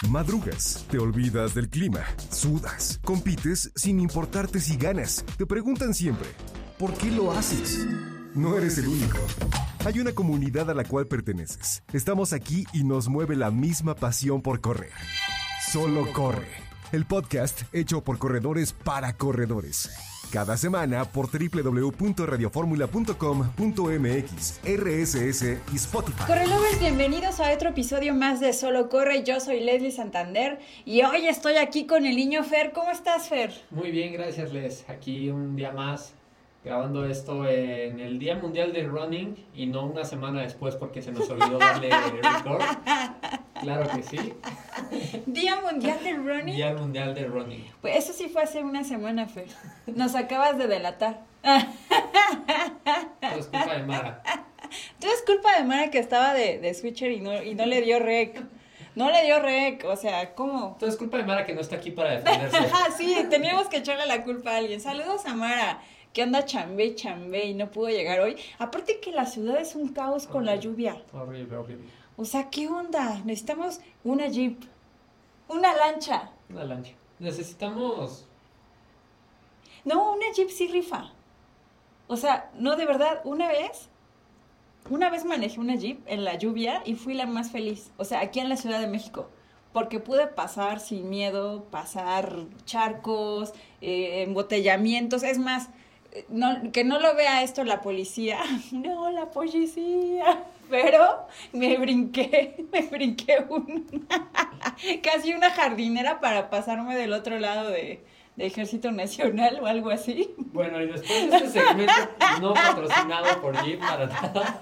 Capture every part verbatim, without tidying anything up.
Madrugas, te olvidas del clima, sudas, compites sin importarte si ganas. Te preguntan siempre, ¿por qué lo haces? No eres el único. Hay una comunidad a la cual perteneces. Estamos aquí y nos mueve la misma pasión por correr. Solo corre. El podcast hecho por corredores para corredores. Cada semana por doble u doble u doble u punto radio fórmula punto com punto m x, R S S y Spotify. Correlovers, bienvenidos a otro episodio más de Solo Corre. Yo soy Leslie Santander y hoy estoy aquí con el niño Fer. ¿Cómo estás, Fer? Muy bien, gracias, Les. Aquí un día más grabando esto en el Día Mundial de Running y no una semana después porque se nos olvidó darle record. Claro que sí. Día Mundial de Running. Día Mundial de Running. Pues eso sí fue hace una semana, Fer. Nos acabas de delatar. Todo es culpa de Mara. Todo es culpa de Mara que estaba de, de switcher y no, y no le dio rec. No le dio rec, o sea, ¿cómo? Todo es culpa de Mara que no está aquí para defenderse. Sí, teníamos que echarle la culpa a alguien. Saludos a Mara, que anda chambe y chambe y no pudo llegar hoy. Aparte que la ciudad es un caos con horrible, la lluvia. Horrible, horrible. O sea, ¿qué onda? Necesitamos una jeep, una lancha. Una lancha. Necesitamos... No, una jeep sí rifa. O sea, no, de verdad, una vez, una vez manejé una jeep en la lluvia y fui la más feliz. O sea, aquí en la Ciudad de México. Porque pude pasar sin miedo, pasar charcos, eh, embotellamientos. Es más, no, que no lo vea esto la policía. No, la policía. Pero me brinqué, me brinqué un, casi una jardinera para pasarme del otro lado de, de Ejército Nacional o algo así. Bueno, y después de este segmento no patrocinado por Jeep para nada.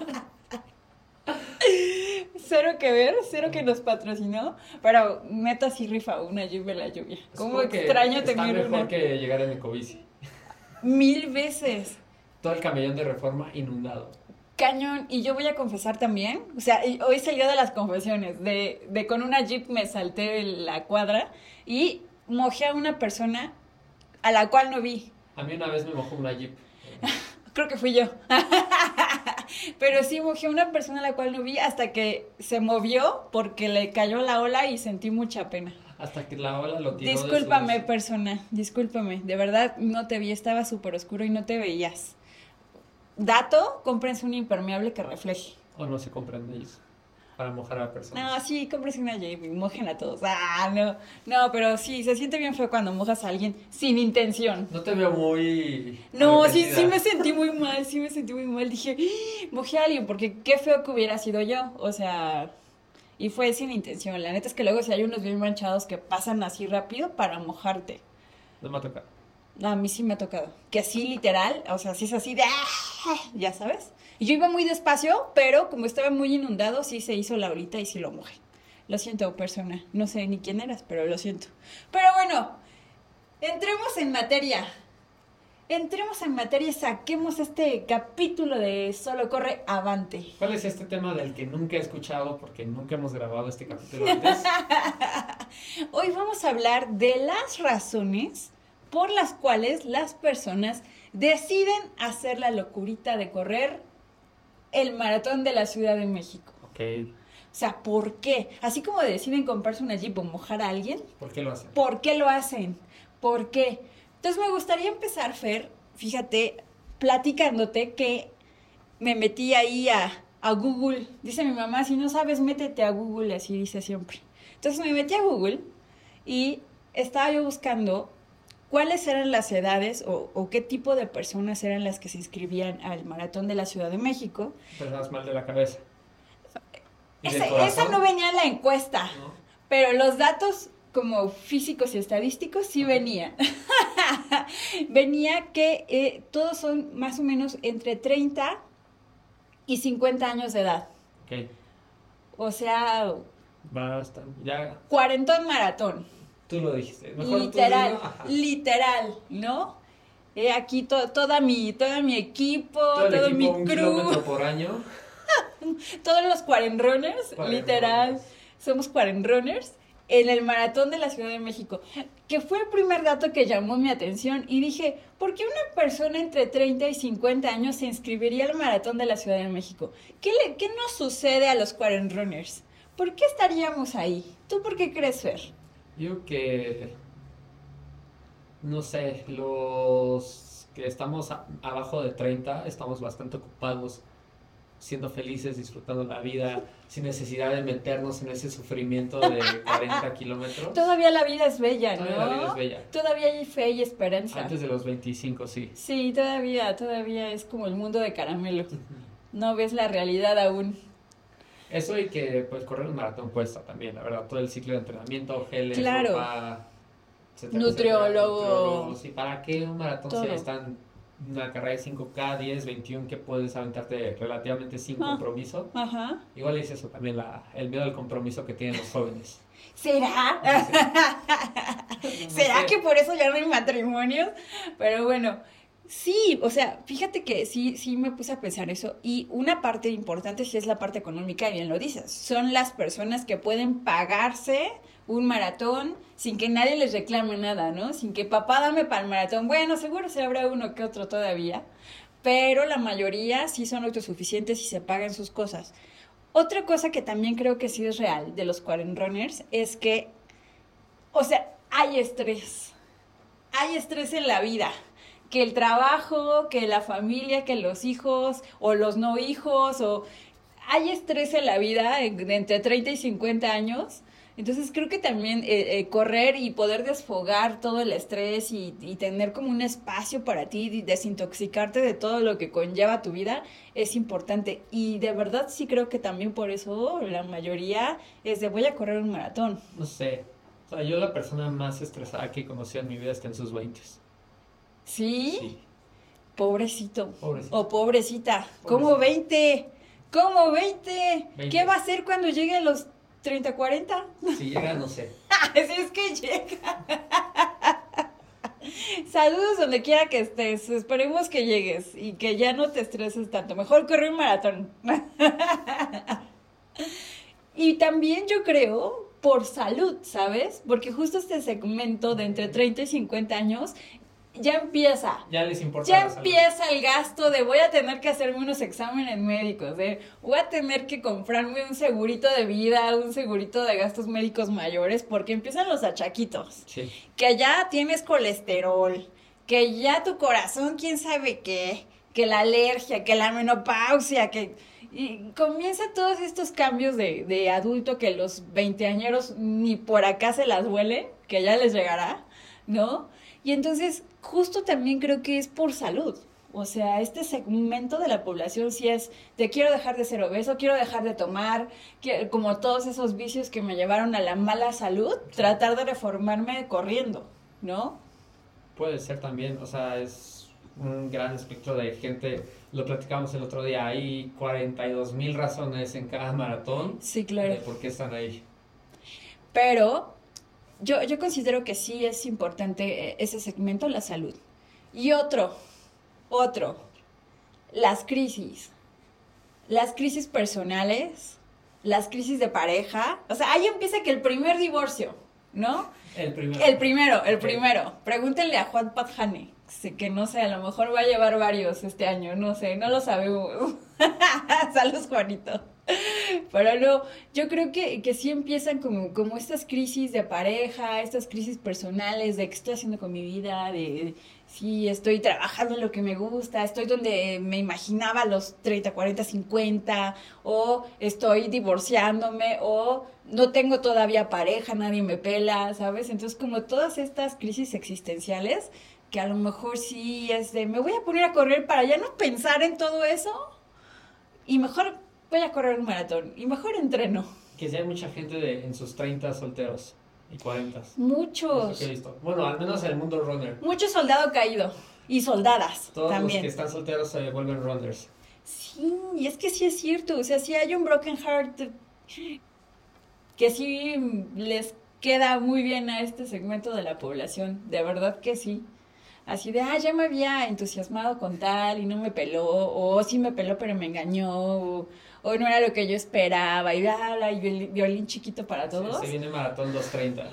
Cero que ver, cero que nos patrocinó, pero neta sí rifa una Jeep en la lluvia. ¿Cómo extraño tener una? Está mejor que llegar en ecobici. Mil veces. Todo el camellón de Reforma inundado. Cañón, y yo voy a confesar también, o sea, hoy es el día de las confesiones, de, de con una Jeep me salté la cuadra y mojé a una persona a la cual no vi. A mí una vez me mojó una Jeep. Creo que fui yo. Pero sí mojé a una persona a la cual no vi hasta que se movió porque le cayó la ola y sentí mucha pena. Hasta que la ola lo tiró. Discúlpame, de sus... persona, discúlpame, de verdad no te vi, estaba súper oscuro y no te veías. Dato, cómprense un impermeable que refleje. O no se compran de ellos para mojar a la persona. No, sí, cómprense una Jeep y mojen a todos. Ah, no, no, pero sí, se siente bien feo cuando mojas a alguien sin intención. No te veo muy... No, sí, sí me sentí muy mal, sí me sentí muy mal. Dije, ¡ah! Mojé a alguien porque qué feo que hubiera sido yo, o sea... Y fue sin intención, la neta es que luego si hay unos bien manchados que pasan así rápido para mojarte. No me ha tocado. No, a mí sí me ha tocado. Que así literal, o sea, sí es así de... ¡ah! Ya sabes. Y yo iba muy despacio, pero como estaba muy inundado, sí se hizo la olita y sí lo mojé. Lo siento, persona. No sé ni quién eras, pero lo siento. Pero bueno, entremos en materia. Entremos en materia y saquemos este capítulo de Solo Corre Avante. ¿Cuál es este tema del que nunca he escuchado porque nunca hemos grabado este capítulo antes? Hoy vamos a hablar de las razones por las cuales las personas deciden hacer la locurita de correr el maratón de la Ciudad de México. Ok. O sea, ¿por qué? Así como deciden comprarse una Jeep o mojar a alguien. ¿Por qué lo hacen? ¿Por qué lo hacen? ¿Por qué? Entonces me gustaría empezar, Fer, fíjate, platicándote que me metí ahí a, a Google. Dice mi mamá, si no sabes, métete a Google, así dice siempre. Entonces me metí a Google y estaba yo buscando cuáles eran las edades o, o qué tipo de personas eran las que se inscribían al maratón de la Ciudad de México. Personas mal de la cabeza. Ese, esa no venía en la encuesta, ¿no? Pero los datos como físicos y estadísticos sí Okay. venían. Venía que eh, todos son más o menos entre treinta y cincuenta años de edad. Ok. O sea, Basta. Ya, cuarentón maratón. tú lo dijiste. Mejor Literal, tú dilo. Ajá. literal, ¿no? Eh, aquí to, toda mi, toda mi equipo, Todo, todo, el mi equipo, un crew, kilómetro por año. todos los cuarenrunners, Cuaren literal, runners. somos cuarenrunners en el maratón de la Ciudad de México, que fue el primer dato que llamó mi atención y dije, ¿por qué una persona entre treinta y cincuenta años se inscribiría al maratón de la Ciudad de México? ¿Qué, le, qué nos sucede a los cuarenrunners? ¿Por qué estaríamos ahí? ¿Tú por qué crees, Fer? Yo que, no sé, los que estamos a- abajo de treinta estamos bastante ocupados, siendo felices, disfrutando la vida, sin necesidad de meternos en ese sufrimiento de cuarenta kilómetros. Todavía la vida es bella, ¿no? Todavía la vida es bella. Todavía hay fe y esperanza. Antes de los veinticinco, sí. Sí, todavía, todavía es como el mundo de caramelo. No ves la realidad aún. Eso y que pues correr un maratón cuesta también, la verdad, todo el ciclo de entrenamiento, geles, Claro. ropa, etcétera, Nutriólogo. etcétera, nutriólogos. ¿Y para qué un maratón Todo. si ahí están una carrera de cinco K, diez, veintiuno que puedes aventarte relativamente sin Ah. compromiso? Ajá. Igual es eso también, la, el miedo al compromiso que tienen los jóvenes. ¿Será? No ¿Será sé. que por eso ya no hay matrimonios? Pero bueno, sí, o sea, fíjate que sí, sí me puse a pensar eso. Y una parte importante sí es la parte económica, y bien lo dices. Son las personas que pueden pagarse un maratón sin que nadie les reclame nada, ¿no? Sin que papá dame para el maratón. Bueno, seguro se habrá uno que otro todavía, pero la mayoría sí son autosuficientes y se pagan sus cosas. Otra cosa que también creo que sí es real de los quarter runners es que, o sea, hay estrés. Hay estrés en la vida. Que el trabajo, que la familia, que los hijos o los no hijos, o hay estrés en la vida de, de entre treinta y cincuenta años. Entonces creo que también eh, eh, correr y poder desfogar todo el estrés y, y tener como un espacio para ti y desintoxicarte de todo lo que conlleva tu vida es importante. Y de verdad sí creo que también por eso la mayoría es de voy a correr un maratón. No sé, o sea, yo la persona más estresada que he conocido en mi vida está en sus veintes. ¿Sí? Sí. Pobrecito. Pobrecito. O pobrecita. Pobrecito. ¿Cómo veinte? ¿Cómo veinte? veinte. ¿Qué va a hacer cuando llegue a los treinta, cuarenta? Si llega, no sé. Si es que llega. Saludos donde quiera que estés. Esperemos que llegues y que ya no te estreses tanto. Mejor corre un maratón. Y también yo creo por salud, ¿sabes? Porque justo este segmento de entre treinta y cincuenta años ya empieza. Ya les importa Ya la salud. empieza el gasto de voy a tener que hacerme unos exámenes médicos, de voy a tener que comprarme un segurito de vida, un segurito de gastos médicos mayores, porque empiezan los achaquitos. Sí. Que ya tienes colesterol, que ya tu corazón, quién sabe qué, que la alergia, que la menopausia, que... Y comienza todos estos cambios de, de adulto que los veinteañeros ni por acá se las huelen, que ya les llegará, ¿no? Y entonces, justo también creo que es por salud. O sea, este segmento de la población sí es de quiero dejar de ser obeso, quiero dejar de tomar, que, como todos esos vicios que me llevaron a la mala salud, tratar de reformarme corriendo, ¿no? Puede ser también, o sea, es un gran espectro de gente. Lo platicamos el otro día, hay cuarenta y dos mil razones en cada maratón Sí, claro. de por qué están ahí. Pero yo, yo considero que sí es importante eh, ese segmento, la salud. Y otro, otro, las crisis. Las crisis personales, las crisis de pareja. O sea, ahí empieza que el primer divorcio, ¿no? El primero. El primero, el Ok. primero. Pregúntenle a Juan Padjane, que no sé, a lo mejor va a llevar varios este año, no sé, no lo sabemos. Saludos, Juanito. Pero no, yo creo que, que sí empiezan como, como estas crisis de pareja, estas crisis personales, de qué estoy haciendo con mi vida, de si estoy trabajando en lo que me gusta, estoy donde me imaginaba a los treinta, cuarenta, cincuenta, o estoy divorciándome, o no tengo todavía pareja, nadie me pela, ¿sabes? Entonces como todas estas crisis existenciales, que a lo mejor sí es de, me voy a poner a correr para ya no pensar en todo eso, y mejor voy a correr un maratón, y mejor entreno. Que sí hay mucha gente de, en sus treinta solteros y cuarenta. Es lo Muchos, que he visto. Bueno, al menos en el mundo runner. mucho soldado caído, y soldadas Todos también. los que están solteros se vuelven runners. Sí, y es que sí es cierto, o sea, sí hay un broken heart que sí les queda muy bien a este segmento de la población, de verdad que sí. Así de, ah, ya me había entusiasmado con tal y no me peló, o sí me peló pero me engañó, o, o no era lo que yo esperaba, y bla, bla, y violín, violín chiquito para todos. Se, se viene maratón dos treinta.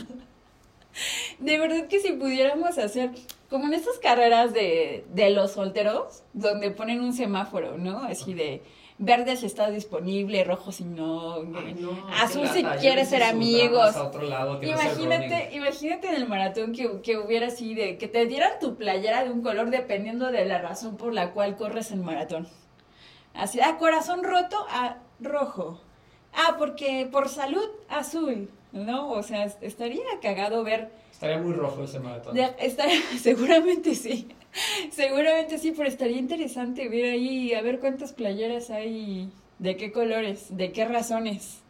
De verdad que si pudiéramos hacer, como en estas carreras de, de los solteros, donde ponen un semáforo, ¿no? Así de, verde si está disponible, rojo si no, Ay, no, azul qué si lata. Yo quieres hice ser sus amigos. dramas a otro lado que no sea el running. Imagínate, imagínate en el maratón que, que hubiera así de que te dieran tu playera de un color dependiendo de la razón por la cual corres el maratón. Así, ah, corazón roto, ah, rojo. Ah, porque por salud, azul, ¿no? O sea, es- estaría cagado ver. Estaría muy rojo ese maratón. de- estaría, seguramente sí. Seguramente sí, pero estaría interesante ver ahí, a ver cuántas playeras hay, de qué colores, de qué razones.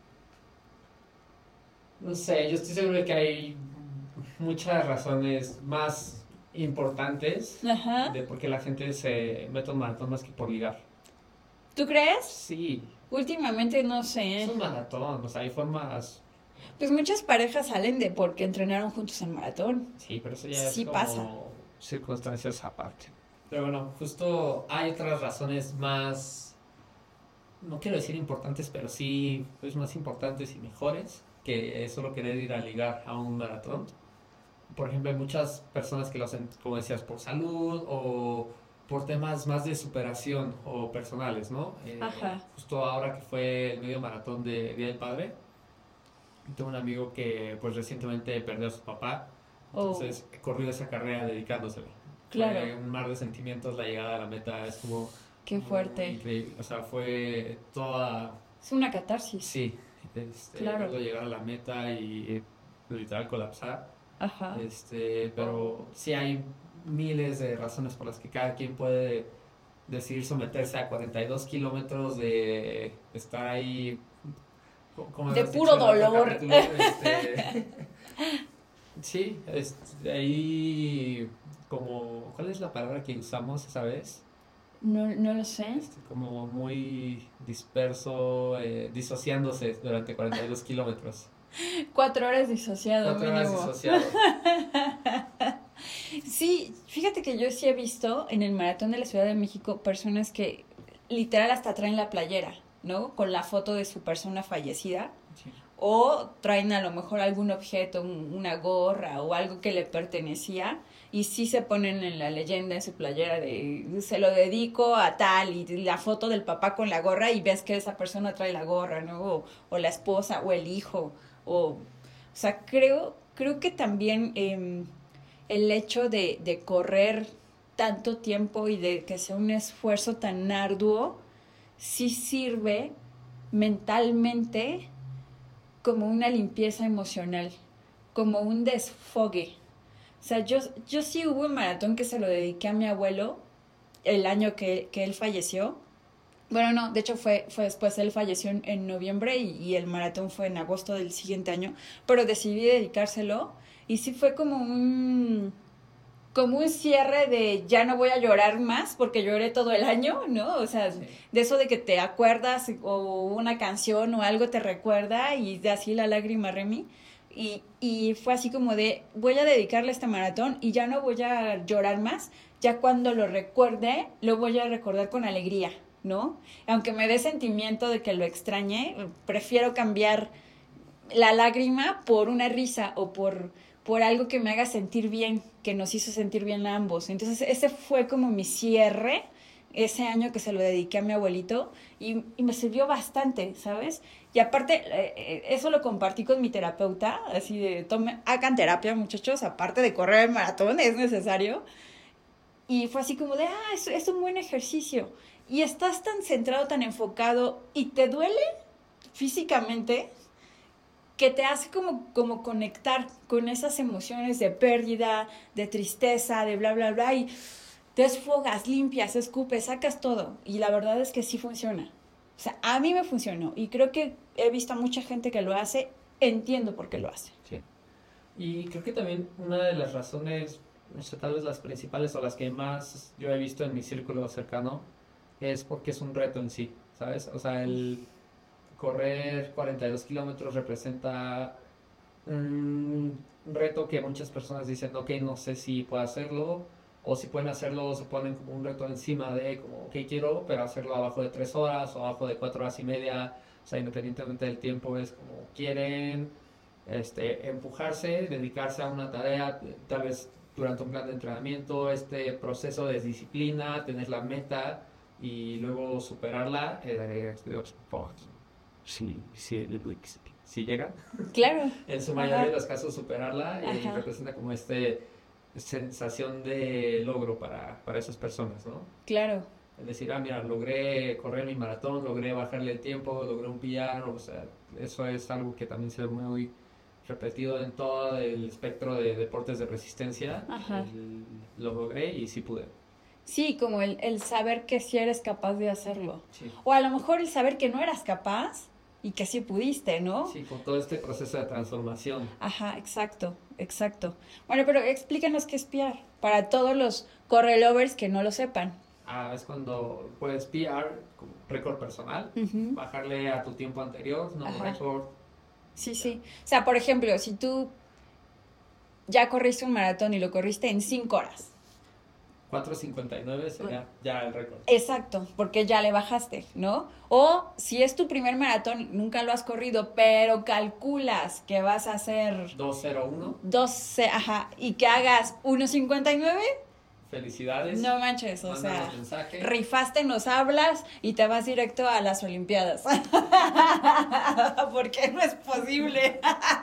No sé, yo estoy seguro de que hay muchas razones más importantes Ajá. de por qué la gente se mete a un maratón más que por ligar. ¿Tú crees? Sí, Últimamente no sé. es un maratón, o sea, hay formas. Pues muchas parejas salen de porque entrenaron juntos en maratón. Sí, pero eso ya es Sí como pasa. circunstancias aparte. Pero bueno, justo hay otras razones más, no quiero decir importantes, pero sí pues más importantes y mejores que solo querer ir a ligar a un maratón. Por ejemplo, hay muchas personas que lo hacen, como decías, por salud o por temas más de superación o personales, ¿no? Eh, Ajá. Justo ahora que fue el medio maratón de Día del Padre, tengo un amigo que pues recientemente perdió a su papá, Oh, entonces corrió esa carrera dedicándoselo. claro. Fue un mar de sentimientos, la llegada a la meta estuvo Qué muy fuerte. increíble, o sea, fue toda, Es una catarsis. sí, este, Claro. verlo llegar a la meta y eh, literal colapsar, Ajá. este, pero sí hay miles de razones por las que cada quien puede decidir someterse a cuarenta y dos kilómetros de estar ahí, como De hemos puro dicho en otro dolor. capítulo, este, sí, este, ahí como, ¿cuál es la palabra que usamos esa vez? No, no lo sé. Este, como muy disperso, eh, disociándose durante cuarenta y dos kilómetros. Cuatro horas disociado Cuatro horas mínimo. disociado. Sí, fíjate que yo sí he visto en el maratón de la Ciudad de México personas que literal hasta traen la playera, ¿no? Con la foto de su persona fallecida. Sí. O traen a lo mejor algún objeto, un- una gorra o algo que le pertenecía y sí se ponen en la leyenda en su playera de se lo dedico a tal y la foto del papá con la gorra y ves que esa persona trae la gorra, ¿no? O, o la esposa o el hijo o, o sea, creo, creo que también eh, el hecho de, de correr tanto tiempo y de que sea un esfuerzo tan arduo sí sirve mentalmente como una limpieza emocional, como un desfogue. O sea, yo, yo sí hubo un maratón que se lo dediqué a mi abuelo el año que, que él falleció. Bueno, no, de hecho fue, fue después, él falleció en, en noviembre y, y el maratón fue en agosto del siguiente año, pero decidí dedicárselo y sí fue como un, como un cierre de ya no voy a llorar más porque lloré todo el año, ¿no? O sea, Sí. de eso de que te acuerdas o una canción o algo te recuerda y de así la lágrima Remy. Y, y fue así como de voy a dedicarle este maratón y ya no voy a llorar más, ya cuando lo recuerde lo voy a recordar con alegría, ¿no? Aunque me dé sentimiento de que lo extrañe, prefiero cambiar la lágrima por una risa o por, por algo que me haga sentir bien, que nos hizo sentir bien a ambos. Entonces ese fue como mi cierre, ese año que se lo dediqué a mi abuelito y, y me sirvió bastante, ¿sabes? Y aparte, eh, eso lo compartí con mi terapeuta, así de, tome, hagan terapia muchachos, aparte de correr el maratón, es necesario. Y fue así como de, ah, es, es un buen ejercicio. Y estás tan centrado, tan enfocado y te duele físicamente que te hace como, como conectar con esas emociones de pérdida, de tristeza, de bla, bla, bla, y te desfogas, limpias, escupes, sacas todo. Y la verdad es que sí funciona. O sea, a mí me funcionó y creo que he visto a mucha gente que lo hace, entiendo por qué lo hace. Sí. Y creo que también una de las razones, no sé, tal vez las principales o las que más yo he visto en mi círculo cercano, es porque es un reto en sí, ¿sabes? O sea, el correr cuarenta y dos kilómetros representa un reto que muchas personas dicen, ok, no sé si puedo hacerlo, o si pueden hacerlo, se ponen como un reto encima de, como, ok, quiero, pero hacerlo abajo de tres horas o abajo de cuatro horas y media, o sea, independientemente del tiempo, es como quieren este, empujarse, dedicarse a una tarea, tal vez durante un plan de entrenamiento, este proceso de disciplina, tener la meta y luego superarla, eh, si, si, si llega, claro, en su mayoría ajá, de los casos superarla y ajá, representa como este sensación de logro para, para esas personas, ¿no? claro. Es decir, ah, mira, logré correr mi maratón, logré bajarle el tiempo, logré un P R, o sea, eso es algo que también se ve muy repetido en todo el espectro de deportes de resistencia. Ajá. El- lo logré y sí pude. Sí, como el, el saber que sí eres capaz de hacerlo. Sí. O a lo mejor el saber que no eras capaz y que sí pudiste, ¿no? Sí, con todo este proceso de transformación. Ajá, exacto, exacto. Bueno, pero explícanos qué es P R, para todos los correlovers que no lo sepan. Ah, es cuando puedes P R, como récord personal, Ujú. bajarle a tu tiempo anterior, no Ajá. récord. Sí, sí. O sea, por ejemplo, si tú ya corriste un maratón y lo corriste en cinco horas. cuatro cincuenta y nueve sería ya el récord. Exacto, porque ya le bajaste, ¿no? O si es tu primer maratón y nunca lo has corrido, pero calculas que vas a hacer dos cero uno, doce, ajá, y que hagas uno cincuenta y nueve, felicidades. no manches, o sea, Mándanos mensaje. rifaste, nos hablas y te vas directo a las Olimpiadas. Porque no es posible.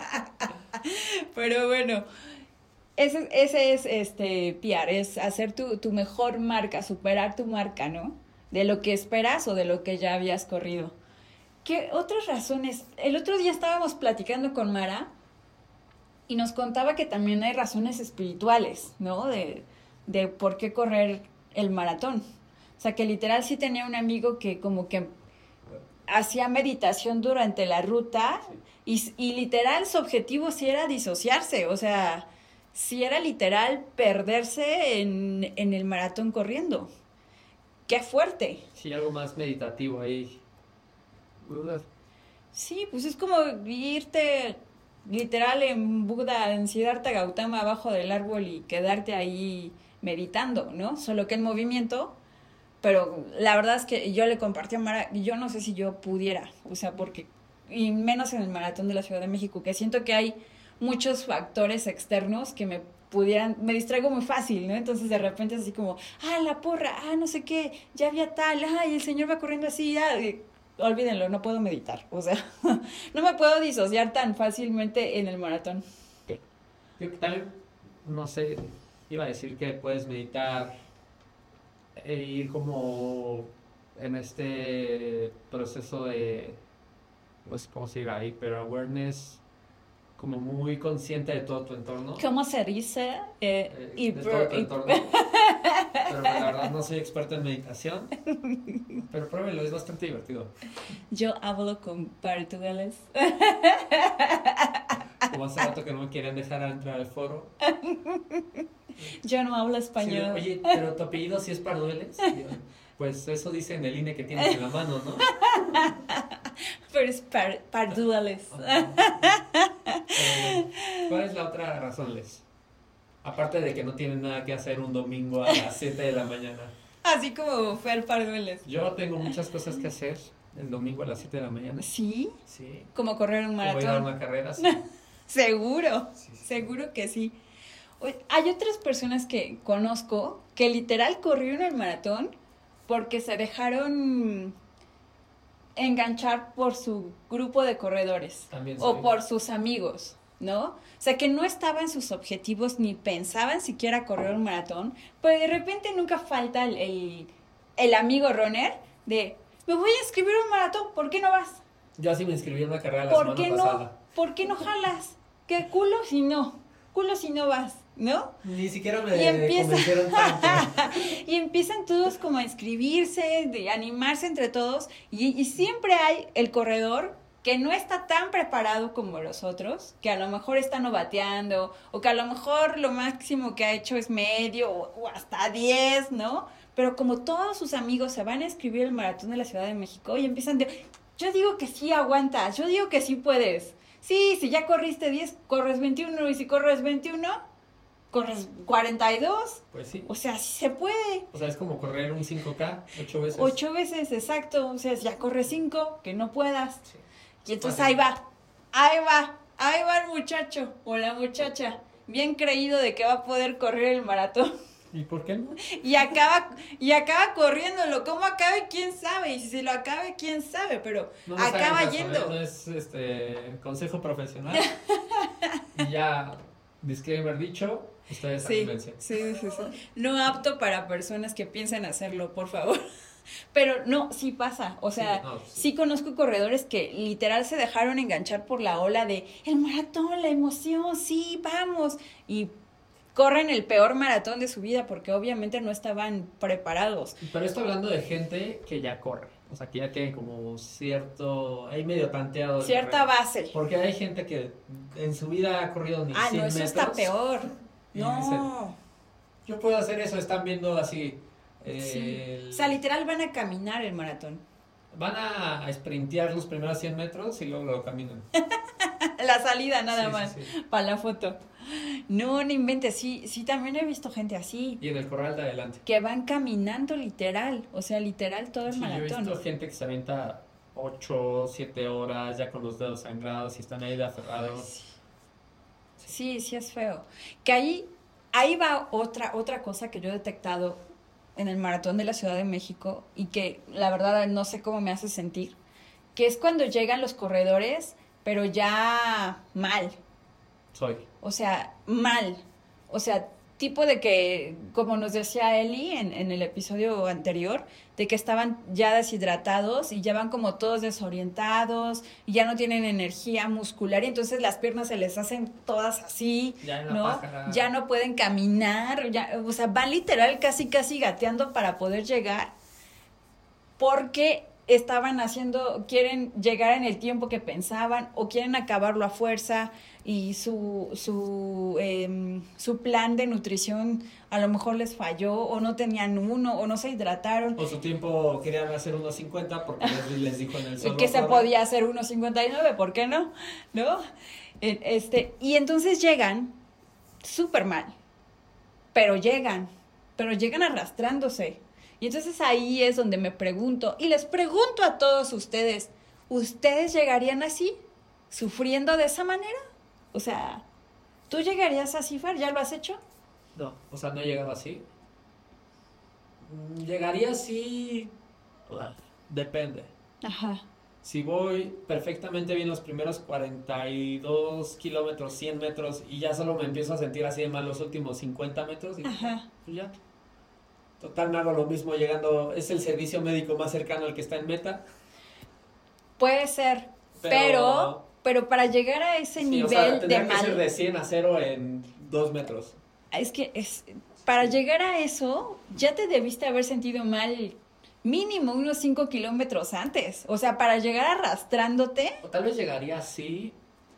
Pero bueno, ese, ese es este P R, es hacer tu, tu mejor marca, superar tu marca, ¿no? De lo que esperas o de lo que ya habías corrido. ¿Qué otras razones? El otro día estábamos platicando con Mara y nos contaba que también hay razones espirituales, ¿no? De, de por qué correr el maratón. O sea, que literal sí tenía un amigo que como que hacía meditación durante la ruta y, y literal su objetivo sí era disociarse, o sea, sí era literal perderse en, en el maratón corriendo. ¡Qué fuerte! Sí, algo más meditativo ahí. Sí, pues es como irte literal en Buda, en Siddhartha Gautama abajo del árbol y quedarte ahí meditando, ¿no? Solo que en movimiento, pero la verdad es que yo le compartí a Mara, y yo no sé si yo pudiera, o sea, porque, y menos en el maratón de la Ciudad de México, que siento que hay muchos factores externos que me pudieran, me distraigo muy fácil, ¿no? Entonces de repente es así como, ah, la porra, ah, no sé qué, ya había tal, ah, y el señor va corriendo así, ah, y, olvídenlo, no puedo meditar, o sea, no me puedo disociar tan fácilmente en el maratón. Yo tal, no sé, iba a decir que puedes meditar e ir como en este proceso de, pues, ¿cómo se diga ahí? Pero awareness, como muy consciente de todo tu entorno. ¿Cómo se dice? Eh, Eh, y de por- todo tu y- entorno. Pero la verdad no soy experto en meditación, pero pruébelo, es bastante divertido. Yo hablo con portugués. Como hace rato que no me querían dejar entrar al foro. Yo no hablo Sí, español. oye, pero tu apellido sí es Pardueles. Pues eso dice en el I N E que tienes en la mano, ¿no? Pero es par, parduales. Eh, ¿Cuál es la otra razón, Les? Aparte de que no tienen nada que hacer un domingo a las siete de la mañana. Así como Fer Pardueles. Yo tengo muchas cosas que hacer el domingo a las siete de la mañana. ¿Sí? Sí. Como correr un Como ir a maratón. una carrera, sí. Seguro, Sí, sí. seguro que sí. Oye, hay otras personas que conozco que literal corrieron el maratón porque se dejaron enganchar por su grupo de corredores También o soy. por sus amigos, ¿no? O sea, que no estaban sus objetivos ni pensaban siquiera correr un maratón, pero de repente nunca falta el, el, el amigo runner de, me voy a inscribir a un maratón, ¿por qué no vas? Yo así me inscribí en una carrera la ¿Por semana qué pasada. no? ¿Por qué no jalas? ¿Qué culo si no? Culo si no vas, ¿no? Ni siquiera me Y empieza- convencieron tanto. Y empiezan todos como a inscribirse, de animarse entre todos, y, y siempre hay el corredor que no está tan preparado como los otros, que a lo mejor está novateando, o que a lo mejor lo máximo que ha hecho es medio, o, o hasta diez, ¿no? Pero como todos sus amigos se van a inscribir al maratón de la Ciudad de México y empiezan de, yo digo que sí aguantas, yo digo que sí puedes. Sí, si ya corriste diez, corres veintiuno, y si corres veintiuno, corres cuarenta y dos. Pues sí. O sea, sí se puede. O sea, es como correr un cinco K ocho veces. Ocho veces, exacto. O sea, ya corres cinco, que no puedas. Sí. Y entonces Fácil. ahí va, ahí va, ahí va el muchacho o la muchacha, bien creído de que va a poder correr el maratón. ¿Y por qué no? Y acaba, y acaba corriéndolo. ¿Cómo acabe? ¿Quién sabe? Y si se lo acabe, ¿quién sabe? Pero No nos hagan acaba caso, yendo. ¿eh? No es este consejo profesional. Y ya, disclaimer dicho, ustedes Sí, anímense. sí, sí, sí. No apto para personas que piensen hacerlo, por favor. Pero no, sí pasa. O sea, Sí, no, sí. sí conozco corredores que literal se dejaron enganchar por la ola de el maratón, la emoción, sí, vamos. Y corren el peor maratón de su vida porque obviamente no estaban preparados. Pero esto hablando de gente que ya corre. O sea, que ya tiene como cierto... Hay medio tanteado. el Cierta terreno. base. Porque hay gente que en su vida ha corrido ni Ah, cien no, eso metros. está peor. Y No. dicen, yo puedo hacer eso, están viendo así. eh, Sí. el- O sea, literal van a caminar el maratón. Van a, a sprintear los primeros cien metros y luego lo caminan. La salida nada Sí, más, sí, sí. para la foto. No, no inventes, sí, sí, también he visto gente así, Y en el corral de adelante. que van caminando literal, o sea, literal todo el Sí, yo he maratón. visto gente que se avienta ocho, siete horas ya con los dedos sangrados y están ahí de aferrados. Sí, sí es feo. Que ahí, ahí va otra, otra cosa que yo he detectado en el maratón de la Ciudad de México y que la verdad no sé cómo me hace sentir, que es cuando llegan los corredores, pero ya mal. Soy. O sea, mal. O sea, tipo de que, como nos decía Eli en, en el episodio anterior, de que estaban ya deshidratados y ya van como todos desorientados y ya no tienen energía muscular y entonces las piernas se les hacen todas así, Ya en la ¿no? pájara. Ya no pueden caminar, ya, o sea, van literal casi casi gateando para poder llegar porque estaban haciendo, quieren llegar en el tiempo que pensaban o quieren acabarlo a fuerza y su, su, eh, su plan de nutrición a lo mejor les falló o no tenían uno o no se hidrataron. O su tiempo querían hacer unos cincuenta porque les, les dijo en el solo. Que se corre. podía hacer uno cincuenta y nueve, ¿por qué no? ¿No? Eh, Este, y entonces llegan súper mal, pero llegan, pero llegan arrastrándose. Y entonces ahí es donde me pregunto, y les pregunto a todos ustedes, ¿ustedes llegarían así? ¿Sufriendo de esa manera? O sea, ¿tú llegarías así, Fer? ¿Ya lo has hecho? No, o sea, no he llegado así. Mm, Llegaría así. Depende. Ajá. Si voy perfectamente bien los primeros cuarenta y dos kilómetros, cien metros y ya solo me empiezo a sentir así de mal los últimos cincuenta metros, y Ajá. pues ya. Total, me hago lo mismo llegando. Es el servicio médico más cercano al que está en meta. Puede ser, Pero- pero, pero, para llegar a ese Sí, o nivel sea, de tendría que mal... ser de cien a cero en dos metros. Es que es, para llegar a eso, ya te debiste haber sentido mal mínimo unos cinco kilómetros antes. O sea, para llegar arrastrándote, O tal vez llegaría así,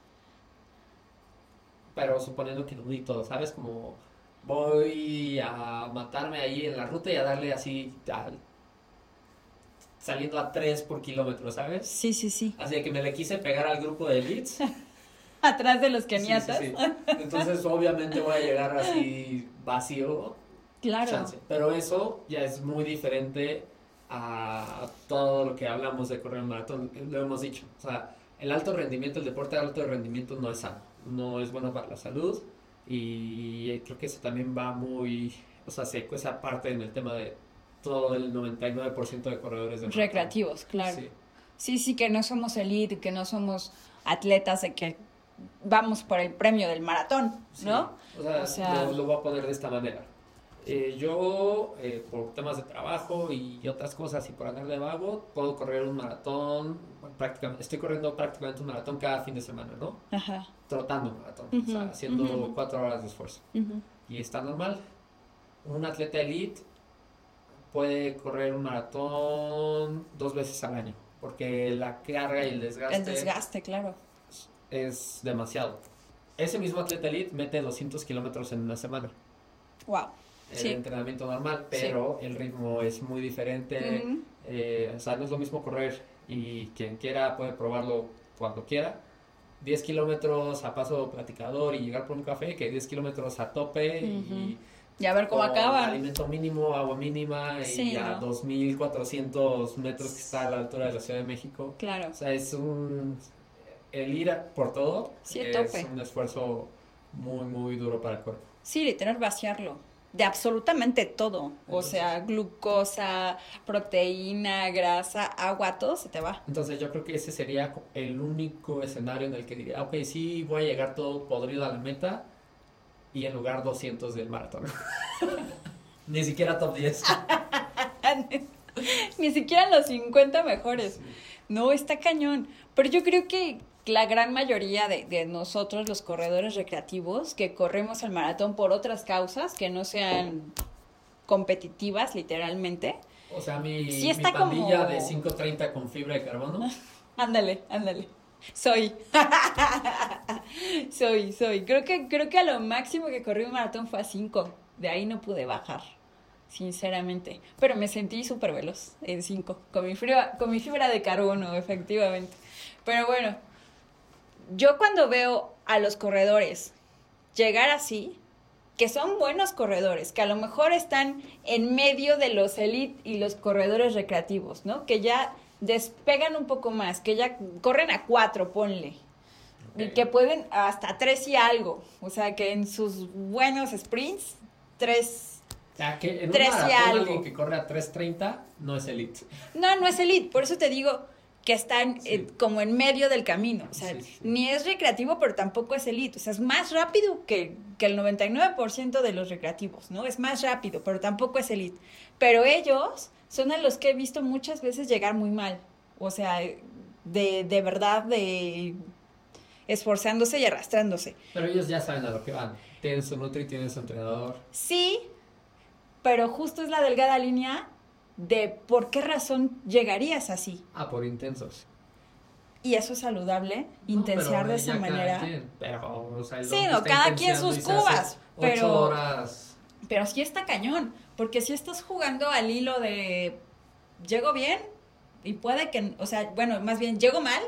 pero suponiendo que lo di todo, ¿sabes? Como voy a matarme ahí en la ruta y a darle así, a- saliendo a tres por kilómetro, ¿sabes? sí, sí, sí. Así de que me le quise pegar al grupo de elites. Atrás de los Sí, keniatas. sí, sí. Entonces, obviamente voy a llegar así vacío. Claro. Chance. Pero eso ya es muy diferente a todo lo que hablamos de correr un maratón. Lo hemos dicho. O sea, el alto rendimiento, el deporte de alto rendimiento no es sano. No es bueno para la salud. Y creo que eso también va muy. O sea, se esa parte en el tema de todo el noventa y nueve por ciento de corredores de maratón. Recreativos, claro. Sí. Sí, sí, que no somos elite, que no somos atletas, de que vamos por el premio del maratón, Sí. ¿no? O sea, O sea- Lo, lo voy a poner de esta manera. Eh, yo, eh, por temas de trabajo y otras cosas y por andar de vago, puedo correr un maratón, bueno, prácticamente, estoy corriendo prácticamente un maratón cada fin de semana, ¿no? Ajá. Trotando un maratón, o Ujú, sea, haciendo ujú. cuatro horas de esfuerzo. Ujú. Y está normal. Un atleta elite puede correr un maratón dos veces al año, porque la carga y el desgaste, El desgaste, claro. es demasiado. Ese mismo atleta elite mete doscientos kilómetros en una semana. Wow. El Sí. entrenamiento normal, pero el ritmo es muy diferente. Ujú. eh, o sea, no es lo mismo correr y quien quiera puede probarlo cuando quiera. diez kilómetros a paso platicador y llegar por un café, que diez kilómetros a tope y Y a ver cómo con acaban. alimento mínimo, agua mínima y Sí, a ¿no? dos mil cuatrocientos metros que está a la altura de la Ciudad de México. Claro. O sea, es un... El ir a por todo Sí, a es tope. un esfuerzo muy, muy duro para el cuerpo. Sí, literal vaciarlo. de absolutamente todo. O sea, glucosa, proteína, grasa, agua, todo se te va. Entonces yo creo que ese sería el único escenario en el que diría, ok, sí voy a llegar todo podrido a la meta y en lugar doscientos del maratón. Ni siquiera top diez. Ni siquiera los cincuenta mejores. Sí. No, está cañón. Pero yo creo que la gran mayoría de, de nosotros, los corredores recreativos, que corremos el maratón por otras causas que no sean competitivas, literalmente. O sea, mi, sí mi está pandilla como... de cinco treinta con fibra de carbono. Ándale, ándale. Soy. soy, soy. Creo que, creo que a lo máximo que corrí un maratón fue a cinco. De ahí no pude bajar, sinceramente. Pero me sentí súper veloz en cinco, con mi fibra, con mi fibra de carbono, efectivamente. Pero bueno, yo cuando veo a los corredores llegar así, que son buenos corredores, que a lo mejor están en medio de los elite y los corredores recreativos, ¿no? Que ya despegan un poco más, que ya corren a cuatro, ponle. Okay. Y que pueden hasta tres y algo. O sea, que en sus buenos sprints, tres, o sea, que en tres un y maratón algo. Alguien que corre a tres treinta no es elite. No, no es elite. Por eso te digo que están sí. eh, como en medio del camino. O sea, sí, sí. ni es recreativo, pero tampoco es elite. O sea, es más rápido que, que el noventa y nueve por ciento de los recreativos, ¿no? Es más rápido, pero tampoco es elite. Pero ellos son a los que he visto muchas veces llegar muy mal. O sea, de, de verdad, de esforzándose y arrastrándose. Pero ellos ya saben a lo que van. Tienen su nutri, tienen su entrenador. Sí, pero justo es la delgada línea de por qué razón llegarías así. Ah, por intensos. Y eso es saludable, No, intensiar de esa cada manera. quien, pero, o sea, el Sí, don que no, está cada quien intenseando sus y se hace cubas, pero- Ocho horas. Pero sí está cañón, porque si estás jugando al hilo de llego bien y puede que, o sea, bueno, más bien llego mal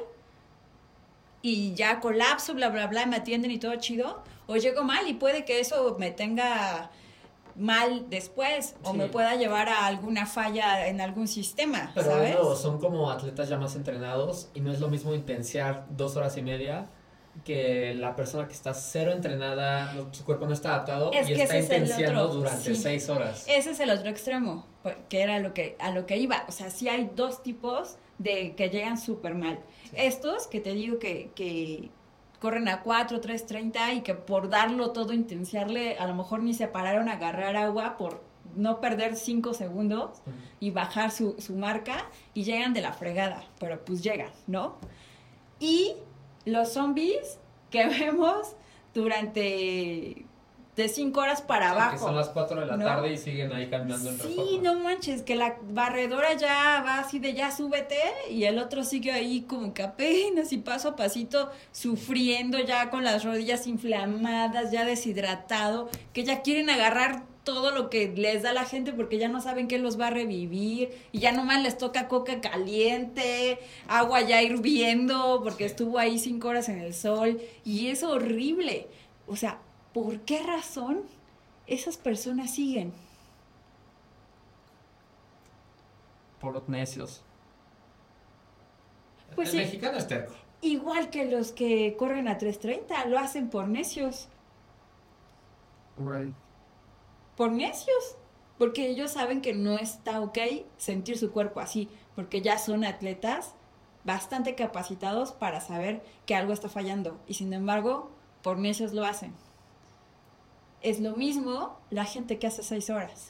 y ya colapso, bla, bla, bla, me atienden y todo chido, o llego mal y puede que eso me tenga mal después o Sí. me pueda llevar a alguna falla en algún sistema, Pero ¿sabes? no, son como atletas ya más entrenados y no es lo mismo intensiar dos horas y media que la persona que está cero entrenada, no, su cuerpo no está adaptado Es y que está ese es el intensiando otro, durante sí. seis horas. Ese es el otro extremo, que era lo que, a lo que iba. O sea, sí hay dos tipos de que llegan súper mal. Sí. Estos que te digo que, que corren a cuatro, tres, treinta y que por darlo todo, intensiarle, a lo mejor ni se pararon a agarrar agua por no perder cinco segundos Ujú. y bajar su, su marca y llegan de la fregada, pero pues llegan, ¿no? Y los zombies que vemos durante de cinco horas para Sí, abajo. que son las cuatro de la ¿no? tarde y siguen ahí caminando en Sí, reforma. no manches, que la barredora ya va así de ya súbete y el otro sigue ahí como que apenas y paso a pasito sufriendo ya con las rodillas inflamadas, ya deshidratado, que ya quieren agarrar todo lo que les da la gente porque ya no saben qué los va a revivir y ya nomás les toca coca caliente, agua ya hirviendo porque estuvo ahí cinco horas en el sol y es horrible. O sea, ¿por qué razón esas personas siguen? Por los necios. Pues el sí. mexicano es terco. Igual que los que corren a tres treinta, lo hacen por necios. Right. Por necios. Porque ellos saben que no está ok sentir su cuerpo así. Porque ya son atletas bastante capacitados para saber que algo está fallando. Y sin embargo, por necios lo hacen. Es lo mismo la gente que hace seis horas.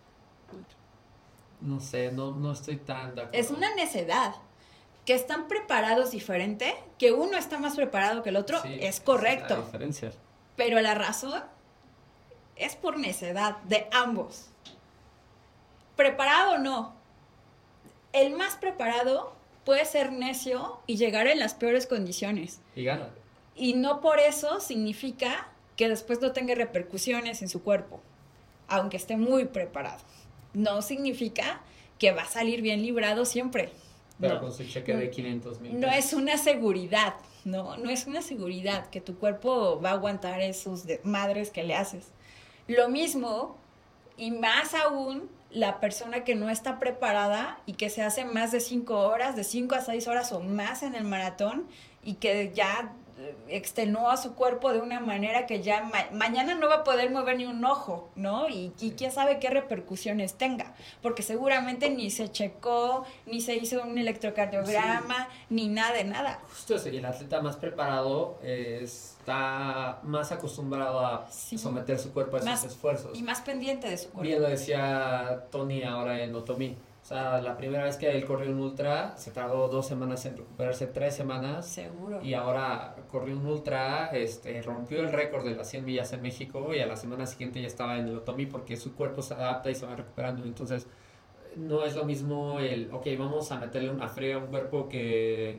No sé, no, no estoy tan de acuerdo. Es una necedad. Que están preparados diferente, que uno está más preparado que el otro, Sí, es esa correcto. la diferencia. Pero la razón es por necedad de ambos. Preparado o no. El más preparado puede ser necio y llegar en las peores condiciones. Y gana. Y no por eso significa que después no tenga repercusiones en su cuerpo, aunque esté muy preparado. No significa que va a salir bien librado siempre. Pero No. con su cheque de quinientos mil. No es una seguridad, no, no es una seguridad que tu cuerpo va a aguantar esos madres que le haces. Lo mismo, y más aún, la persona que no está preparada y que se hace más de cinco horas, de cinco a seis horas o más en el maratón, y que ya extenuó a su cuerpo de una manera que ya ma- mañana no va a poder mover ni un ojo, ¿no? Y, y quién sabe qué repercusiones tenga, porque seguramente ni se checó, ni se hizo un electrocardiograma, sí. ni nada de nada. Justo eso, y el atleta más preparado eh, está más acostumbrado a sí. someter su cuerpo a esos más, esfuerzos. Y más pendiente de su cuerpo. Bien lo decía Tony ahora en Otomí. O sea, la primera vez que él corrió un ultra, se tardó dos semanas en recuperarse, tres semanas. Seguro. Y ahora corrió un ultra, este, rompió el récord de las cien millas en México y a la semana siguiente ya estaba en el Otomí porque su cuerpo se adapta y se va recuperando. Entonces, no es lo mismo el, ok, vamos a meterle una friega a un cuerpo que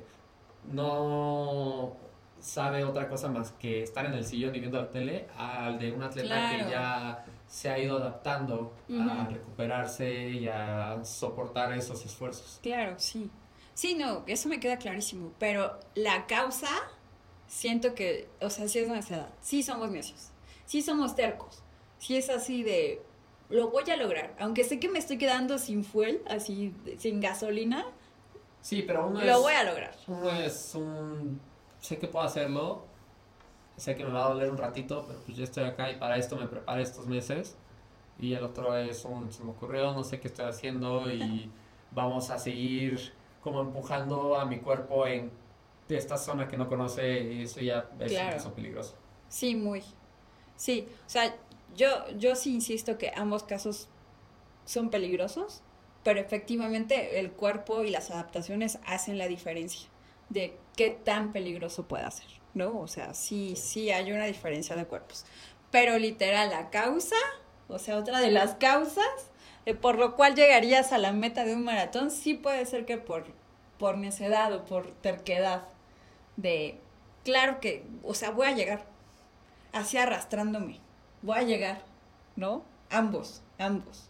no sabe otra cosa más que estar en el sillón y viendo la tele, al de un atleta claro. que ya se ha ido adaptando uh-huh. a recuperarse y a soportar esos esfuerzos. Claro, sí. Sí, no, eso me queda clarísimo, pero la causa, siento que, o sea, sí es necedad, sí somos necios, sí somos tercos, sí es así de, lo voy a lograr, aunque sé que me estoy quedando sin fuel, así, sin gasolina, sí, pero uno lo es, voy a lograr. Uno es un, sé que puedo hacerlo, sé que me va a doler un ratito, pero pues ya estoy acá y para esto me preparé estos meses. Y el otro es un, se me ocurrió, no sé qué estoy haciendo y vamos a seguir como empujando a mi cuerpo en esta zona que no conoce y eso ya es claro. eso peligroso. Sí, muy. Sí, o sea, yo, yo sí insisto que ambos casos son peligrosos, pero efectivamente el cuerpo y las adaptaciones hacen la diferencia de qué tan peligroso puede ser, ¿no? O sea, sí, sí hay una diferencia de cuerpos. Pero literal, la causa, o sea, otra de las causas eh, por lo cual llegarías a la meta de un maratón, sí puede ser que por, por necedad o por terquedad de, claro que, o sea, voy a llegar, así arrastrándome, voy a llegar, ¿no? Ambos, ambos.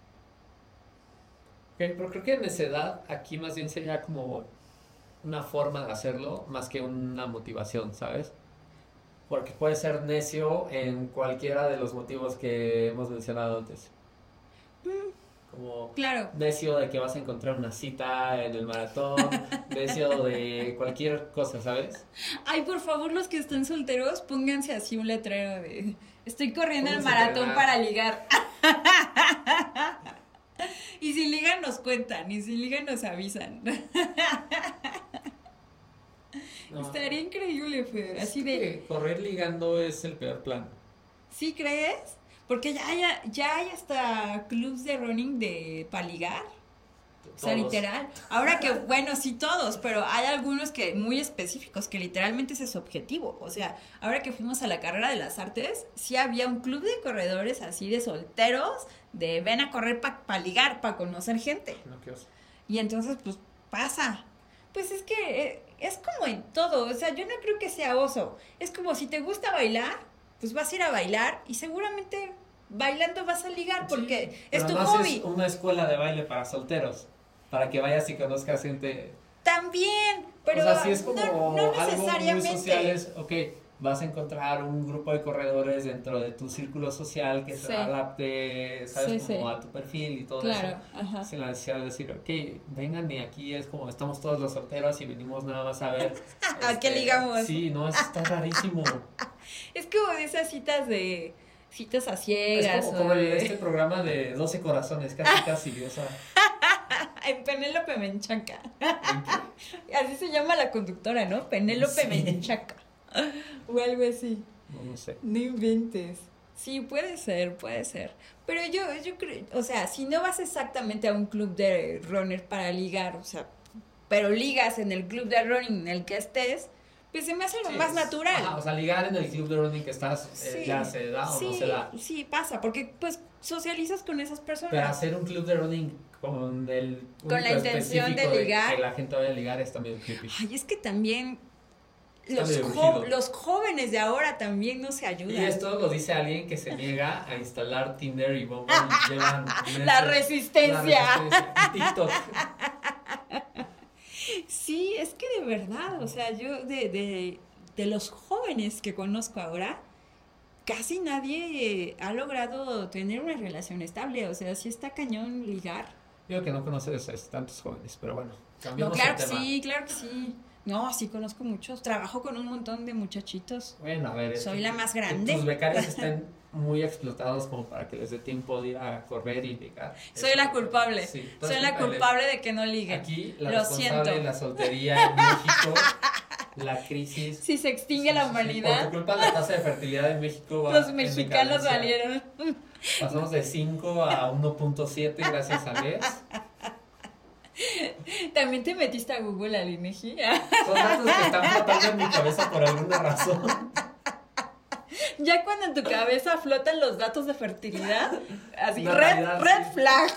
Okay, pero creo que necedad aquí más bien sería como una forma de hacerlo más que una motivación, ¿sabes? Porque puede ser necio en cualquiera de los motivos que hemos mencionado antes. Mm, como claro. Necio de que vas a encontrar una cita en el maratón, necio de cualquier cosa, ¿sabes? Ay, por favor, los que estén solteros, pónganse así un letrero de estoy corriendo el Pónganse maratón entrenar. para ligar. Y si ligan nos cuentan, y si ligan nos avisan. No. Estaría increíble, Fer, así de... Correr ligando es el peor plan. ¿Sí crees? Porque ya hay, ya hay hasta clubs de running de para ligar. Todos. O sea, literal. Ahora que, bueno, sí todos, pero hay algunos que muy específicos, que literalmente ese es su objetivo. O sea, ahora que fuimos a la carrera de las artes, sí había un club de corredores así de solteros, de ven a correr para pa ligar, para conocer gente. No, qué oso. Y entonces, pues, pasa. Pues es que es como en todo, o sea, yo no creo que sea oso. Es como si te gusta bailar, pues vas a ir a bailar y seguramente bailando vas a ligar porque sí, es tu hobby. Es una escuela de baile para solteros, para que vayas y conozcas gente. También, pero o sea, si es como no, no necesariamente. Algo muy social, es, ok, vas a encontrar un grupo de corredores dentro de tu círculo social que sí. se adapte, ¿sabes? Sí, como sí. a tu perfil y todo claro, eso. Ajá. Sin la necesidad de decir, ok, vengan y aquí es como estamos todos los solteros y venimos nada más a ver. ¿A este, qué ligamos? Sí, no, eso está rarísimo. Es como de esas citas de... citas a ciegas. Es como, como de... este programa de doce corazones, casi casi, o sea... En Penélope Menchaca. Así se llama la conductora, ¿no? Penélope sí. Menchaca. O algo así. No, no sé. No inventes. Sí, puede ser, puede ser. Pero yo, yo creo, o sea, si no vas exactamente a un club de runner para ligar, o sea, pero ligas en el club de running en el que estés, pues se me hace lo sí, más es, natural. Ajá, o sea, ligar en el club de running que estás, eh, sí, ya se da o sí, no se da. Sí, pasa, porque pues socializas con esas personas. Pero hacer un club de running con el con la intención de ligar, de que la gente vaya a ligar es también creepy. Ay, es que también los, jo los jóvenes de ahora también no se ayudan. Y esto lo dice alguien que se niega a instalar Tinder y Bumble y llevan meses, la resistencia. La resistencia y TikTok. Sí, es que de verdad, o sea, yo de, de, de los jóvenes que conozco ahora, casi nadie ha logrado tener una relación estable, o sea, sí está cañón ligar. Digo que no conoces a tantos jóvenes, pero bueno, cambiamos no, claro el que tema. sí, claro que sí. No, sí conozco muchos. Trabajo con un montón de muchachitos. Bueno, a ver. Soy es, la más grande. Tus becarios están muy explotados como para que les dé tiempo de ir a correr y ligar. Soy la culpable. Sí, Soy la culpable de que no liguen. Aquí la Lo responsable siento. de la soltería en México, la crisis. Si se extingue Sí, la sí, sí. humanidad, Por tu culpa la tasa de fertilidad en México va los en mexicanos decadencia. valieron. Pasamos de cinco a uno punto siete gracias a L E S. También te metiste a Google al INEGI. Son datos que están flotando en mi cabeza por alguna razón. Ya cuando en tu cabeza flotan los datos de fertilidad, así, La red, realidad, red sí. flag.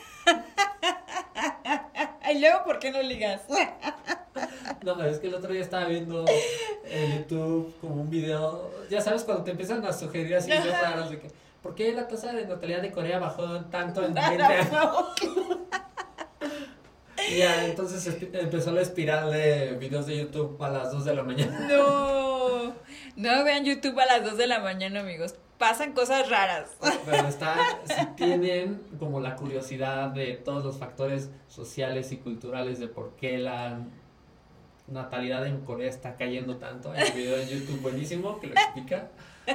Y luego, ¿por qué no ligas? No, es que el otro día estaba viendo en YouTube como un video. Ya sabes, cuando te empiezan a sugerir así videos Ajá. raros de que ¿por qué la tasa de natalidad de Corea bajó tanto en veinte Nada, años? no. Y ya, entonces esp- empezó la espiral de videos de YouTube a las dos de la mañana. No, no vean YouTube a las dos de la mañana, amigos. Pasan cosas raras. Pero está, si tienen como la curiosidad de todos los factores sociales y culturales de por qué la natalidad en Corea está cayendo tanto, hay un video en YouTube buenísimo que lo explica.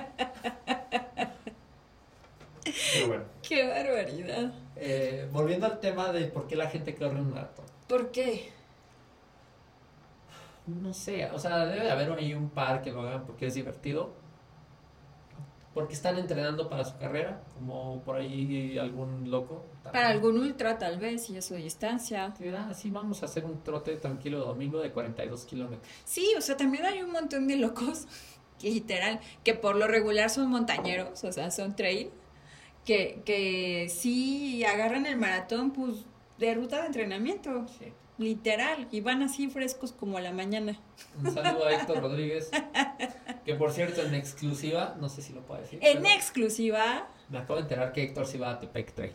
Pero bueno, Qué barbaridad. eh, volviendo al tema de por qué la gente corre un maratón. ¿Por qué? No sé, o sea, debe de haber ahí un par que lo hagan porque es divertido. Porque están entrenando para su carrera, como por ahí algún loco. Para algún ultra, tal vez, y eso de distancia. Ah, sí, vamos a hacer un trote tranquilo domingo de cuarenta y dos kilómetros. Sí, o sea, también hay un montón de locos, que literal, que por lo regular son montañeros, o sea, son trail, que, que sí agarran el maratón, pues, de ruta de entrenamiento, Sí. literal, y van así frescos como a la mañana. Un saludo a Héctor Rodríguez, que por cierto en exclusiva, no sé si lo puedo decir. En pero exclusiva, me acabo de enterar que Héctor sí va a Tepec Trail.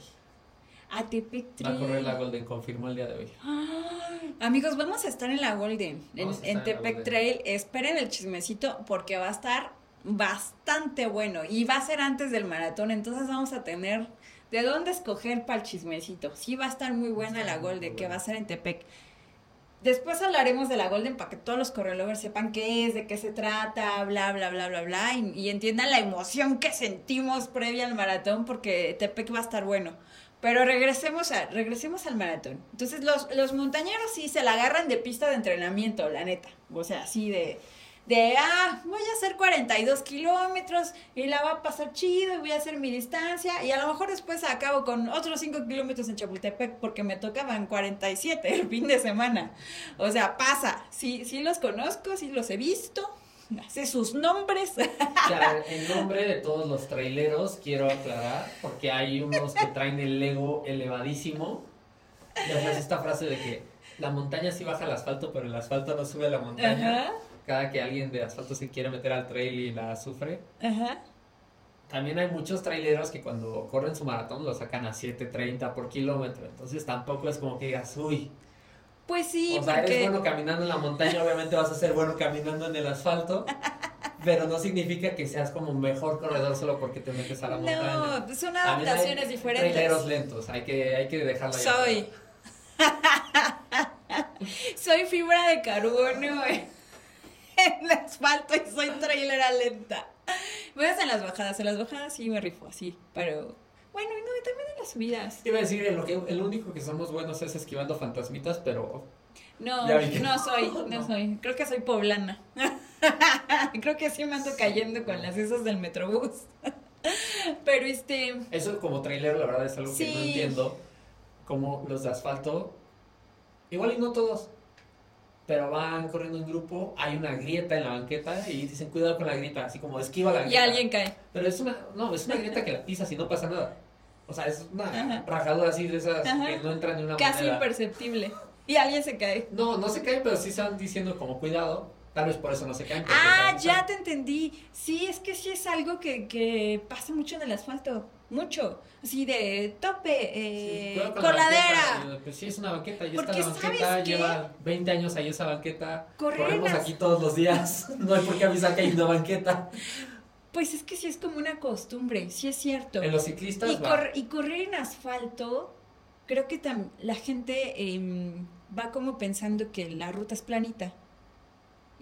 a Tepec Va a correr la Trail. Golden, confirmó el día de hoy. Ay, amigos, vamos a estar en la Golden, en, Vamos a estar en en la Tepec Golden. Trail. Esperen el chismecito porque va a estar bastante bueno y va a ser antes del maratón, entonces vamos a tener de dónde escoger para el chismecito. Sí, va a estar muy buena estar la muy Golden, que buena. va a ser en Tepec. Después hablaremos de la Golden para que todos los correlovers sepan qué es, de qué se trata, bla, bla, bla, bla, bla, y, y entiendan la emoción que sentimos previa al maratón, porque Tepec va a estar bueno. Pero regresemos, a, regresemos al maratón. Entonces, los, los montañeros sí se la agarran de pista de entrenamiento, la neta. O sea, así de, de, ah, voy a hacer cuarenta y dos kilómetros y la va a pasar chido y voy a hacer mi distancia. Y a lo mejor después acabo con otros cinco kilómetros en Chapultepec porque me tocaban cuarenta y siete el fin de semana. O sea, pasa. Sí, sí los conozco, sí los he visto. Sé sus nombres. O sea, en nombre de todos los traileros quiero aclarar, porque hay unos que traen el ego elevadísimo. Ya sabes esta frase de que la montaña sí baja al asfalto, pero el asfalto no sube a la montaña. Ajá, Cada que alguien de asfalto se quiere meter al trail y la sufre. ajá. También hay muchos traileros que cuando corren su maratón lo sacan a siete treinta por kilómetro. Entonces tampoco es como que digas, uy. Pues sí, O sea, porque... eres bueno caminando en la montaña, obviamente vas a ser bueno caminando en el asfalto. Pero no significa que seas como mejor corredor solo porque te metes a la montaña. No, son También hay adaptaciones diferentes. traileros lentos, hay que, hay que dejarla ahí. Soy. Soy fibra de carbono en el asfalto y soy trailera lenta. Voy a hacer las bajadas, en las bajadas sí me rifo así, pero bueno, y no, y también en las subidas. Te iba a decir, lo que, el único que somos buenos es esquivando fantasmitas, pero No, Ya vi que no soy, no, no. soy. Creo que soy poblana. Creo que sí me ando cayendo con las esas del Metrobús. Pero este, eso como trailero la verdad es algo que no Sí. entiendo. Como los de asfalto, igual y no todos, pero van corriendo en grupo, hay una grieta en la banqueta y dicen cuidado con la grieta, así como esquiva la y grieta. alguien cae. Pero es una, no, es una grieta que la pisas y no pasa nada. O sea, es una Ajá. rajadura así de esas Ajá. que no entran ni una Casi moneda. imperceptible. Y alguien se cae. No, no se caen, pero sí están diciendo como cuidado. Tal vez por eso no se caen. porque Ah, están- ya te entendí. Sí, es que sí es algo que, que pasa mucho en el asfalto. Mucho. Así de tope, Sí, eh, cuidado con la coladera. banqueta. Y yo, Pues sí, es una banqueta. Ya está Porque la banqueta. ¿sabes qué? Lleva veinte años ahí esa banqueta. Correr en Corremos las- aquí todos los días. No hay por qué avisar que hay una banqueta. Pues es que sí es como una costumbre, sí es cierto. En los ciclistas Y, va. cor- y correr en asfalto, creo que tam- la gente em, va como pensando que la ruta es planita.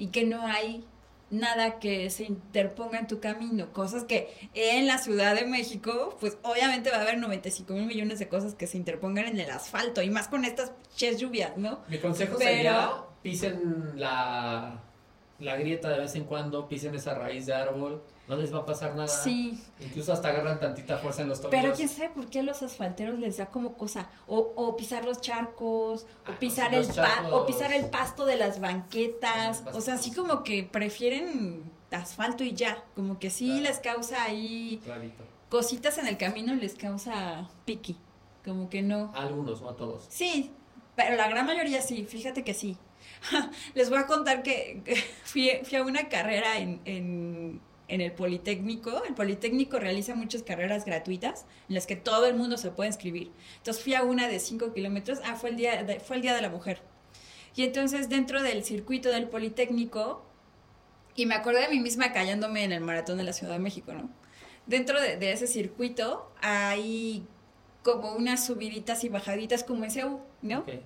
y que no hay nada que se interponga en tu camino, cosas que en la Ciudad de México, pues obviamente va a haber noventa y cinco mil millones de cosas que se interpongan en el asfalto, y más con estas ches lluvias, ¿no? Mi consejo Pero... sería, pisen la, la grieta de vez en cuando, pisen esa raíz de árbol, no les va a pasar nada. Sí. Incluso hasta agarran tantita fuerza en los tobillos. Pero quién sabe por qué a los asfalteros les da como cosa, o, o pisar los charcos, Ah, o pisar los el charcos. pa- o pisar el pasto de las banquetas, Sí, o sea, así como que prefieren asfalto y ya, como que sí Claro. les causa ahí Clarito. cositas en el camino, les causa piqui, como que no. A algunos, no a todos. Sí, pero la gran mayoría sí, fíjate que sí. Les voy a contar que, que fui, fui a una carrera en, en, en el Politécnico. El Politécnico realiza muchas carreras gratuitas en las que todo el mundo se puede inscribir. Entonces fui a una de cinco kilómetros, ah, fue el, día de, fue el Día de la Mujer. Y entonces dentro del circuito del Politécnico, y me acordé de mí misma callándome en el maratón de la Ciudad de México, ¿no? Dentro de, de ese circuito hay como unas subiditas y bajaditas como en C E U, ¿no? Okay.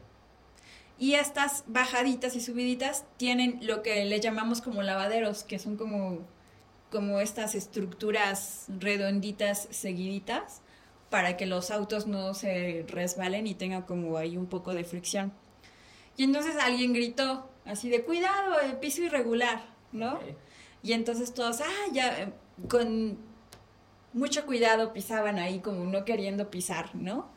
Y estas bajaditas y subiditas tienen lo que le llamamos como lavaderos, que son como, como estas estructuras redonditas seguiditas para que los autos no se resbalen y tengan como ahí un poco de fricción. Y entonces alguien gritó así de cuidado, el piso irregular, ¿no? Okay. Y entonces todos, ah, ya, eh, con mucho cuidado pisaban ahí como no queriendo pisar, ¿no?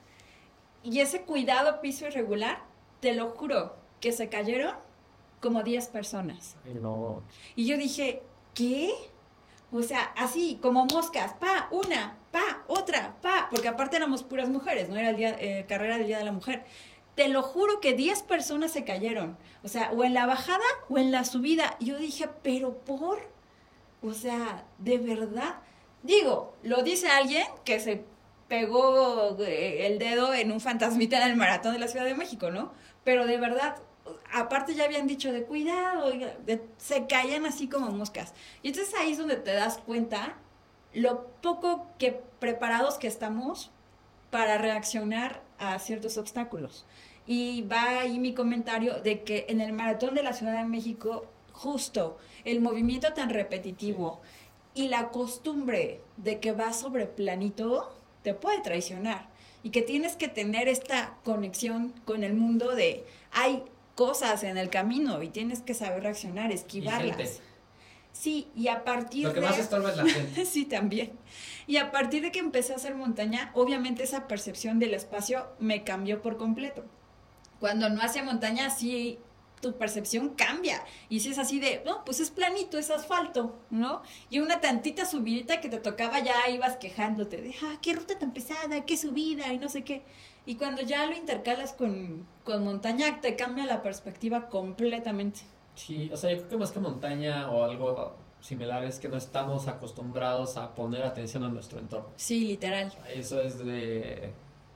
Y ese cuidado piso irregular, te lo juro, que se cayeron como diez personas. Ay, no. Y yo dije, ¿qué? O sea, así, como moscas, pa, una, pa, otra, pa, porque aparte éramos puras mujeres, ¿no? Era el día, eh, carrera del Día de la Mujer. Te lo juro que diez personas se cayeron. O sea, o en la bajada o en la subida. Y yo dije, ¿pero por? O sea, ¿de verdad? Digo, lo dice alguien que se pegó eh, el dedo en un fantasmita en el maratón de la Ciudad de México, ¿no? Pero de verdad, aparte ya habían dicho de cuidado, de, se caían así como moscas. Y entonces ahí es donde te das cuenta lo poco que preparados que estamos para reaccionar a ciertos obstáculos. Y va ahí mi comentario de que en el maratón de la Ciudad de México, justo el movimiento tan repetitivo y la costumbre de que vas sobre planito te puede traicionar. Y que tienes que tener esta conexión con el mundo de hay cosas en el camino y tienes que saber reaccionar, esquivarlas. Y gente. Sí, y a partir Lo que de... más estorba es la gente. Sí, también. Y a partir de que empecé a hacer montaña, obviamente esa percepción del espacio me cambió por completo. Cuando no hacía montaña, sí, tu percepción cambia. Y si es así de, no, pues es planito, es asfalto, ¿no? Y una tantita subidita que te tocaba, ya ibas quejándote de, ah, qué ruta tan pesada, qué subida, y no sé qué. Y cuando ya lo intercalas con, con montaña, te cambia la perspectiva completamente. Sí, o sea, yo creo que más que montaña o algo similar es que no estamos acostumbrados a poner atención a nuestro entorno. Sí, literal. Eso es de,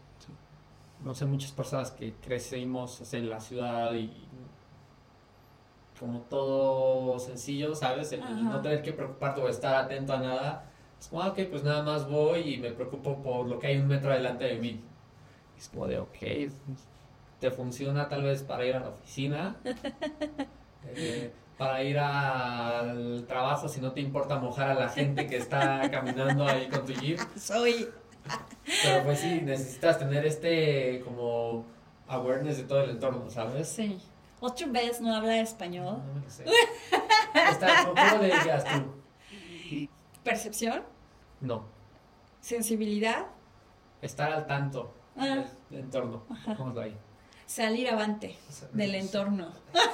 no sé, muchas personas que crecimos, o sea, en la ciudad y como todo sencillo, ¿sabes? El Ajá. no tener que preocuparte o estar atento a nada. Es como, ah, ok, pues nada más voy y me preocupo por lo que hay un metro adelante de mí. Es como de, ok, te funciona tal vez para ir a la oficina, eh, para ir al trabajo si no te importa mojar a la gente que está caminando ahí con tu jeep. Soy... Pero pues sí, necesitas tener este como awareness de todo el entorno, ¿sabes? Sí. ¿Otra vez no habla español? No me lo sé. Está, ¿cómo le dirías tú? ¿Percepción? No, ¿Sensibilidad? estar al tanto Ah. del, del entorno. ¿Cómo es ahí? Salir avante O sea, del no sé. entorno.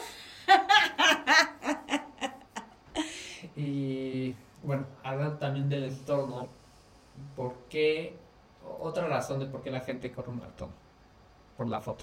Y bueno, hablan también del entorno. ¿Por qué? Otra razón de por qué la gente corre un maratón. Por la foto.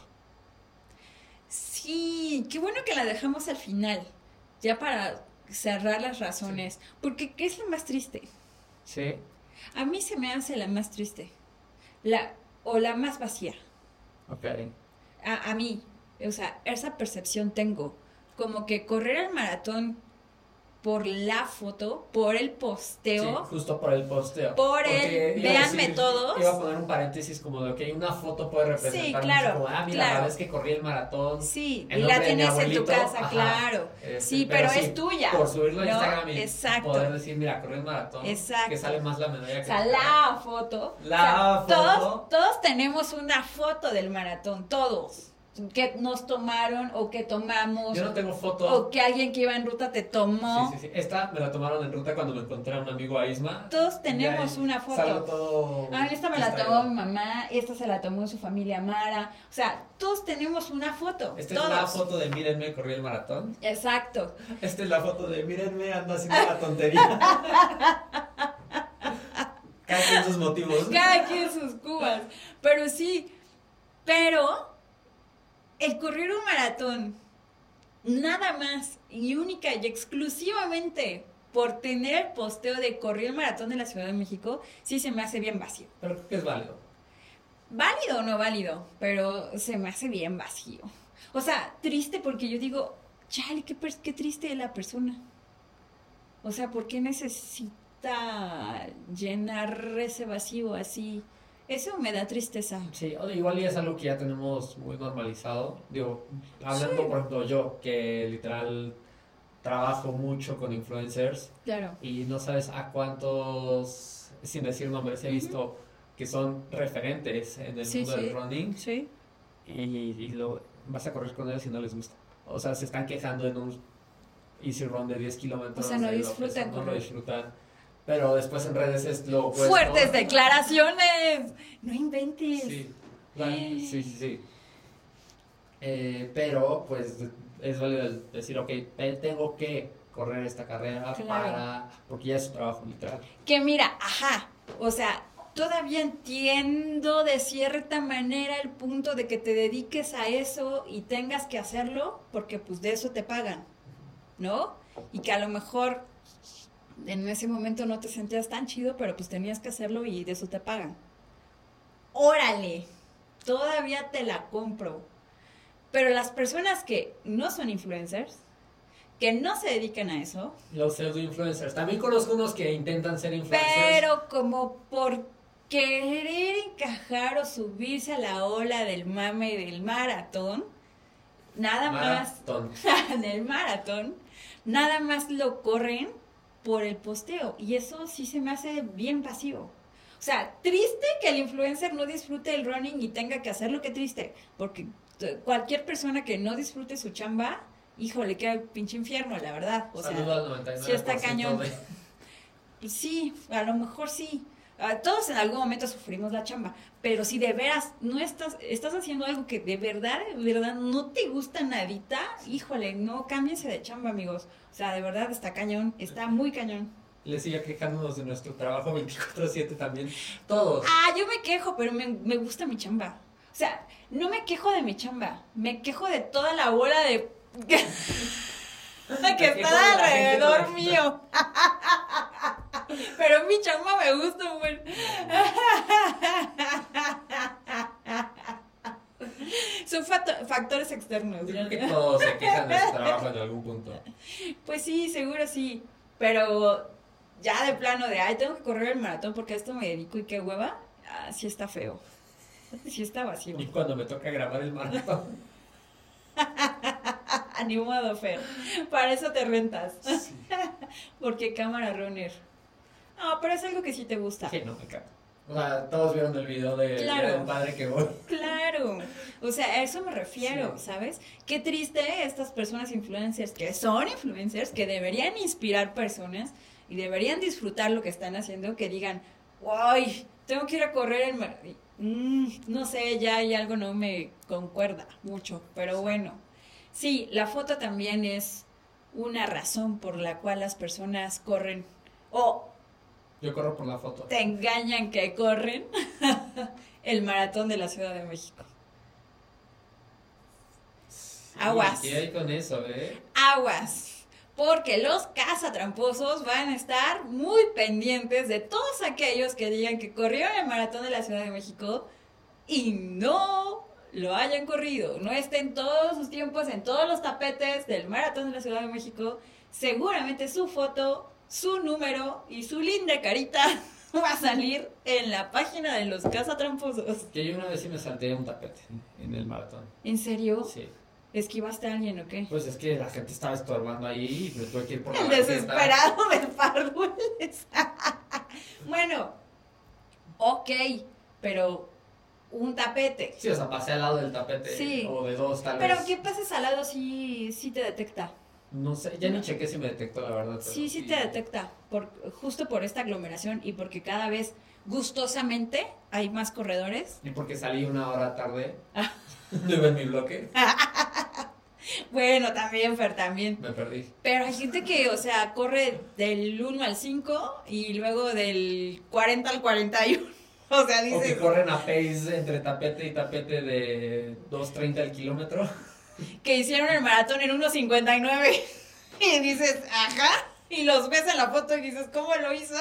Sí, qué bueno que la dejamos al final, ya para cerrar las razones. Porque, ¿qué es lo más triste? Sí. A mí se me hace la más triste. La, o la más vacía. Ok. A, a mí, o sea, esa percepción tengo. Como que correr el maratón por la foto, por el posteo. Sí, justo por el posteo. Por Porque el, iba a véanme decir- todos. Iba a poner un paréntesis como de que una foto puede representar Sí, mucho, claro, como, ah, mira, claro. la vez que corrí el maratón. Sí, el y nombre la de mi tienes en tu abuelito, casa, ajá, claro. este, Sí, pero, sí, es tuya. Por subirlo a ¿no? Instagram y Exacto. poder decir, mira, corrí el maratón. Exacto. Que sale más la medalla O que sea, la la foto. La o sea, foto. Todos, todos tenemos una foto del maratón, todos. Que nos tomaron o que tomamos. Yo no tengo foto. O que alguien que iba en ruta te tomó. Sí, sí, sí. Esta me la tomaron en ruta cuando me encontré a un amigo a Isma. Todos tenemos Y ahí una foto. salgo todo Ah, esta me la distraído. tomó mi mamá, esta se la tomó su familia Mara. O sea, todos tenemos una foto. Esta todos. es la foto de mírenme, corrí el maratón. Exacto. Esta es la foto de mírenme, ando haciendo la tontería. Cada quien sus motivos. Cada quien sus cubas. Pero sí, pero el correr un maratón, nada más y única y exclusivamente por tener el posteo de correr el maratón de la Ciudad de México, sí se me hace bien vacío. Pero creo que es válido. Válido o no válido, pero se me hace bien vacío. O sea, triste porque yo digo, chale, qué, per- qué triste es la persona. O sea, ¿por qué necesita llenar ese vacío así? Eso me da tristeza. Sí, o- igual y es algo que ya tenemos muy normalizado. Digo, hablando, Sí. por ejemplo, yo, que literal trabajo mucho con influencers Claro. y no sabes a cuántos, sin decir nombres, he visto que son referentes en el Sí, mundo sí. del running Sí. y, y lo vas a correr con ellos y no les gusta. O sea, se están quejando en un easy run de diez kilómetros. O sea, no de lo que disfrutan sea, no lo correr. disfrutan. Pero después en redes es lo opuesto. Fuertes declaraciones. No inventes. Sí, la- sí, sí, sí. Eh, pero, pues, es válido el decir, ok, eh, tengo que correr esta carrera Claro. para... Porque ya es su trabajo, literal. Que mira, ajá, o sea, todavía entiendo de cierta manera el punto de que te dediques a eso y tengas que hacerlo porque pues de eso te pagan, ¿no? Y que a lo mejor en ese momento no te sentías tan chido, pero pues tenías que hacerlo y de eso te pagan. Órale, todavía te la compro. Pero las personas que no son influencers, que no se dedican a eso, Los pseudo influencers. También conozco unos que intentan ser influencers. pero como por querer encajar o subirse a la ola del mame y del maratón, nada Maratón. más, del maratón, nada más lo corren por el posteo. Y eso sí se me hace bien pasivo. O sea, triste que el influencer no disfrute el running y tenga que hacerlo, qué triste. Porque t- cualquier persona que no disfrute su chamba, híjole, qué pinche infierno, la verdad. O sea, Saludo al noventa y nueve sí está por ciento cañón. de- pues sí, a lo mejor sí. Ah, todos en algún momento sufrimos la chamba, pero si de veras no estás, estás haciendo algo que de verdad, de verdad no te gusta nadita, híjole, no cámbiense de chamba, amigos. O sea, de verdad está cañón, está muy cañón. Les sigue quejándonos de nuestro trabajo veinticuatro siete también. Todos. Ah, yo me quejo, pero me, me gusta mi chamba. O sea, no me quejo de mi chamba, me quejo de toda la bola de... que quejo de la gente está alrededor con la- mío. Pero mi chamba me gusta un buen. Son fato- factores externos. Yo creo que todos se quejan de su trabajo en algún punto. Pues sí, seguro sí. Pero ya de plano de, ay, tengo que correr el maratón porque a esto me dedico y qué hueva. Ah, sí está feo. Sí está vacío. Y cuando me toca grabar el maratón. Ni modo, Fer. Para eso te rentas. Porque cámara runner. No, pero es algo que sí te gusta. Sí, no, me encanta. O sea, todos vieron el video de Claro. del padre que voy. Claro, o sea, a eso me refiero, Sí. ¿sabes? Qué triste estas personas influencers, que son influencers, que deberían inspirar personas y deberían disfrutar lo que están haciendo, que digan, ¡ay! Tengo que ir a correr el mar-". Mm, no sé, ya hay algo no me concuerda mucho, pero bueno. Sí, la foto también es una razón por la cual las personas corren o Yo corro por la foto. te engañan que corren el maratón de la Ciudad de México. Sí, Aguas. ¿Qué hay con eso, eh? Aguas, porque los cazatramposos van a estar muy pendientes de todos aquellos que digan que corrieron el maratón de la Ciudad de México y no lo hayan corrido, no estén todos sus tiempos en todos los tapetes del maratón de la Ciudad de México, seguramente su foto, su número y su linda carita va a salir en la página de los cazatramposos. Que yo una vez sí me salté un tapete en el maratón. ¿En serio? Sí. ¿Esquivaste a alguien o qué? Pues es que la gente estaba estorbando ahí y me tuve que ir por la El banqueta. desesperado de Fardules. Bueno, ok, pero un tapete. Sí, o sea, pasé al lado del tapete. Sí. O de dos, tal Pero vez. que pases al lado sí, sí te detecta. No sé, ya ni chequé si me detectó, la verdad. Pero Sí, sí te detecta, por, justo por esta aglomeración y porque cada vez gustosamente hay más corredores. Y porque salí una hora tarde. No iba en mi bloque. Bueno, también, Fer, también. Me perdí. Pero hay gente que, o sea, corre del uno al cinco y luego del cuarenta al cuarenta y uno. O sea, O que dices corren a pace entre tapete y tapete de dos treinta el kilómetro. que hicieron el maratón en uno cincuenta y nueve. Y dices, ajá. Y los ves en la foto y dices, ¿cómo lo hizo?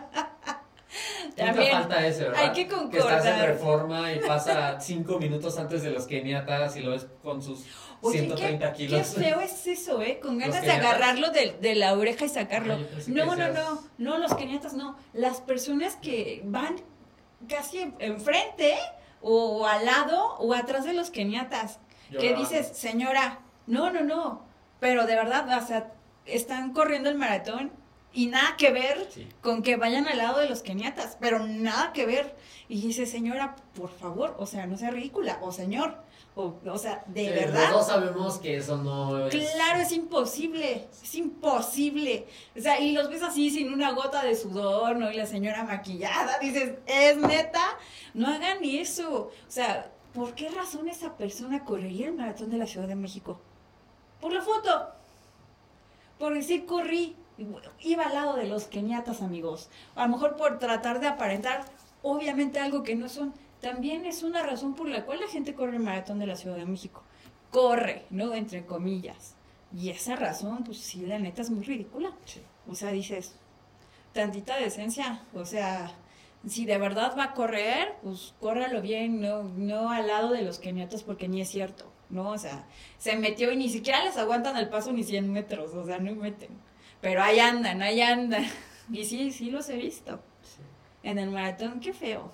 Nunca falta ese, ¿verdad? hay que Que estás en concordar. Reforma y pasa cinco minutos antes de los keniatas y lo ves con sus Oye, ciento treinta qué, kilos. qué feo es eso, ¿eh? Con ganas Los de keniatas. agarrarlo de, de la oreja y sacarlo. Ah, yo pensé no, que no, decías- no, no, los keniatas no. Las personas que van casi en- enfrente o al lado o atrás de los keniatas. Que Llorando. dices, señora, no, no, no. Pero de verdad, o sea, están corriendo el maratón y nada que ver Sí. con que vayan al lado de los keniatas, pero nada que ver. Y dice, señora, por favor, o sea, no sea ridícula, o señor, o, o sea, de Sí, verdad. Los dos sabemos que eso no es. Claro, es imposible, es imposible. O sea, y los ves así sin una gota de sudor, ¿no? Y la señora maquillada, dices, ¿es neta? No hagan eso. O sea, ¿por qué razón esa persona correría el maratón de la Ciudad de México? Por la foto. Por decir, corrí. Iba al lado de los keniatas, amigos. A lo mejor por tratar de aparentar, obviamente, algo que no son. También es una razón por la cual la gente corre el maratón de la Ciudad de México. Corre, ¿no? Entre comillas. Y esa razón, pues sí, la neta es muy ridícula. Sí. O sea, dices, tantita decencia. O sea, si de verdad va a correr, pues córralo bien, no, no al lado de los keniatas porque ni es cierto, ¿no? O sea, se metió y ni siquiera les aguantan el paso ni cien metros, o sea, no meten. Pero ahí andan, ahí andan. Y sí, sí los he visto. Sí. En el maratón, qué feo.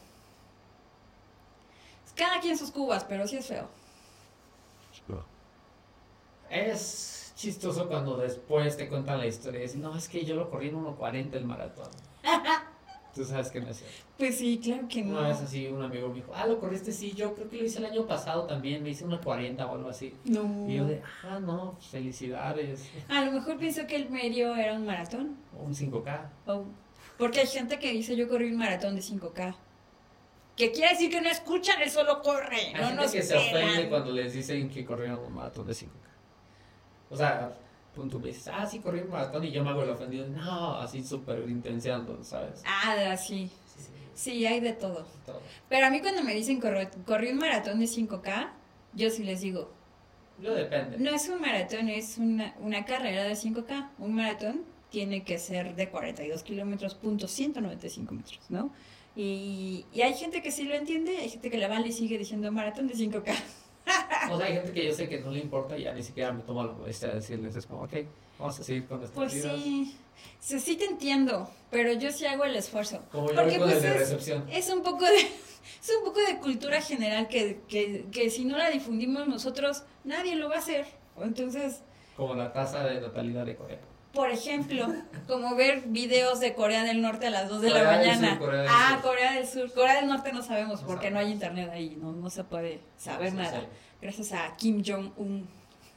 Cada quien sus cubas, pero sí es feo. Es chistoso cuando después te cuentan la historia y dicen, no, es que yo lo corrí en uno cuarenta el maratón. Tú sabes que no es cierto. Pues sí, claro que no. Una vez así un amigo me dijo, ah, ¿lo corriste? Sí, yo creo que lo hice el año pasado también, me hice uno cuarenta o algo así. No. Y yo de, ah, no, felicidades. A lo mejor pensó que el medio era un maratón. Un cinco K. Oh, porque hay gente que dice yo corrí un maratón de cinco K. Que quiere decir que no escuchan el solo corre. Hay No gente nos que se pelan. ofende cuando les dicen que corrieron un maratón de cinco K. O sea, punto, me dices, ah, sí, corrí un maratón y yo me hago el ofendido. No, así súper intenseando, ¿sabes? Ah, sí. Sí, sí, Sí, hay de todo. todo. Pero a mí cuando me dicen corre- corrí un maratón de cinco K, yo sí les digo, Yo depende. no es un maratón, es una, una carrera de cinco K. Un maratón tiene que ser de cuarenta y dos kilómetros, punto ciento noventa y cinco metros, ¿no? Y, y hay gente que sí lo entiende y hay gente que la vale y sigue diciendo maratón de cinco K. O sea, hay gente que yo sé que no le importa y ya ni siquiera me toma la molestia de decirles, es como, ok, vamos a seguir con nuestras Pues vidas. sí, sí, sí te entiendo, pero yo sí hago el esfuerzo. Como yo Porque con pues el de es, recepción. es un poco de es un poco de cultura general que, que, que si no la difundimos nosotros, nadie lo va a hacer. Entonces, Como la tasa de natalidad de Corea. por ejemplo, como ver videos de Corea del Norte a las dos de la Corea del mañana. Sur, Corea del ah, Sur. Corea del Sur. Corea del Norte no sabemos No porque sabemos. no hay internet ahí, no, no se puede saber Sí, nada. sí. Gracias a Kim Jong-un.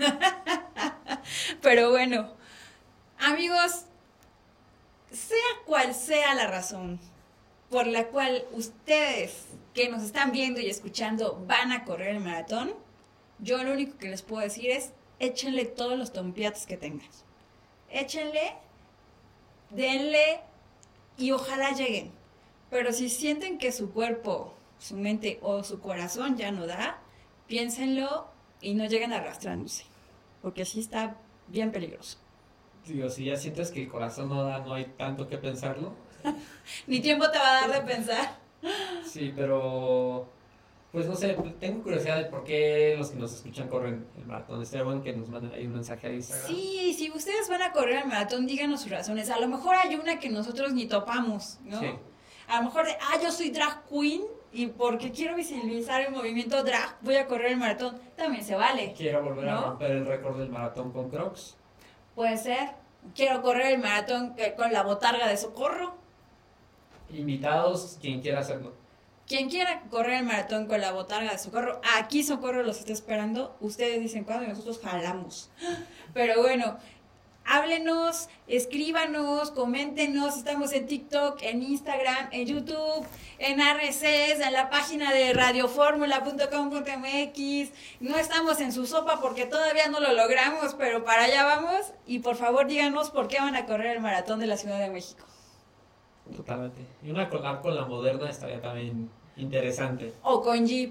Pero bueno, amigos, sea cual sea la razón por la cual ustedes que nos están viendo y escuchando van a correr el maratón, yo lo único que les puedo decir es échenle todos los tompiates que tengan. Échenle, denle y ojalá lleguen. Pero si sienten que su cuerpo, su mente o su corazón ya no da, piénsenlo y no lleguen arrastrándose, porque así está bien peligroso. Digo, si ya sientes que el corazón no da, no hay tanto que pensarlo. Ni tiempo te va a dar de pensar. Sí, pero Pues no sé, tengo curiosidad de por qué los que nos escuchan corren el maratón. Estaría bueno que nos manden ahí un mensaje a Instagram. Sí, si ustedes van a correr el maratón, díganos sus razones. A lo mejor hay una que nosotros ni topamos, ¿no? Sí. A lo mejor de, ah, yo soy drag queen y porque quiero visibilizar el movimiento drag, voy a correr el maratón. También se vale. Quiero volver ¿no? a romper el récord del maratón con Crocs. Puede ser. Quiero correr el maratón con la botarga de Socorro. Invitados, quien quiera hacerlo. Quien quiera correr el maratón con la botarga de Socorro, aquí Socorro los está esperando. Ustedes dicen cuándo y nosotros jalamos. Pero bueno, háblenos, escríbanos, coméntenos. Estamos en TikTok, en Instagram, en YouTube, en R C S, en la página de radioformula punto com punto m x. No estamos en su sopa porque todavía no lo logramos, pero para allá vamos. Y por favor díganos por qué van a correr el maratón de la Ciudad de México. Totalmente. Y una collab con la Moderna estaría también interesante. O con Jeep.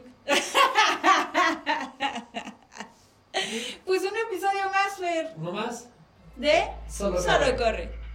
Pues un episodio más, Fer. ¿Uno más? De Solo Solo corre. corre.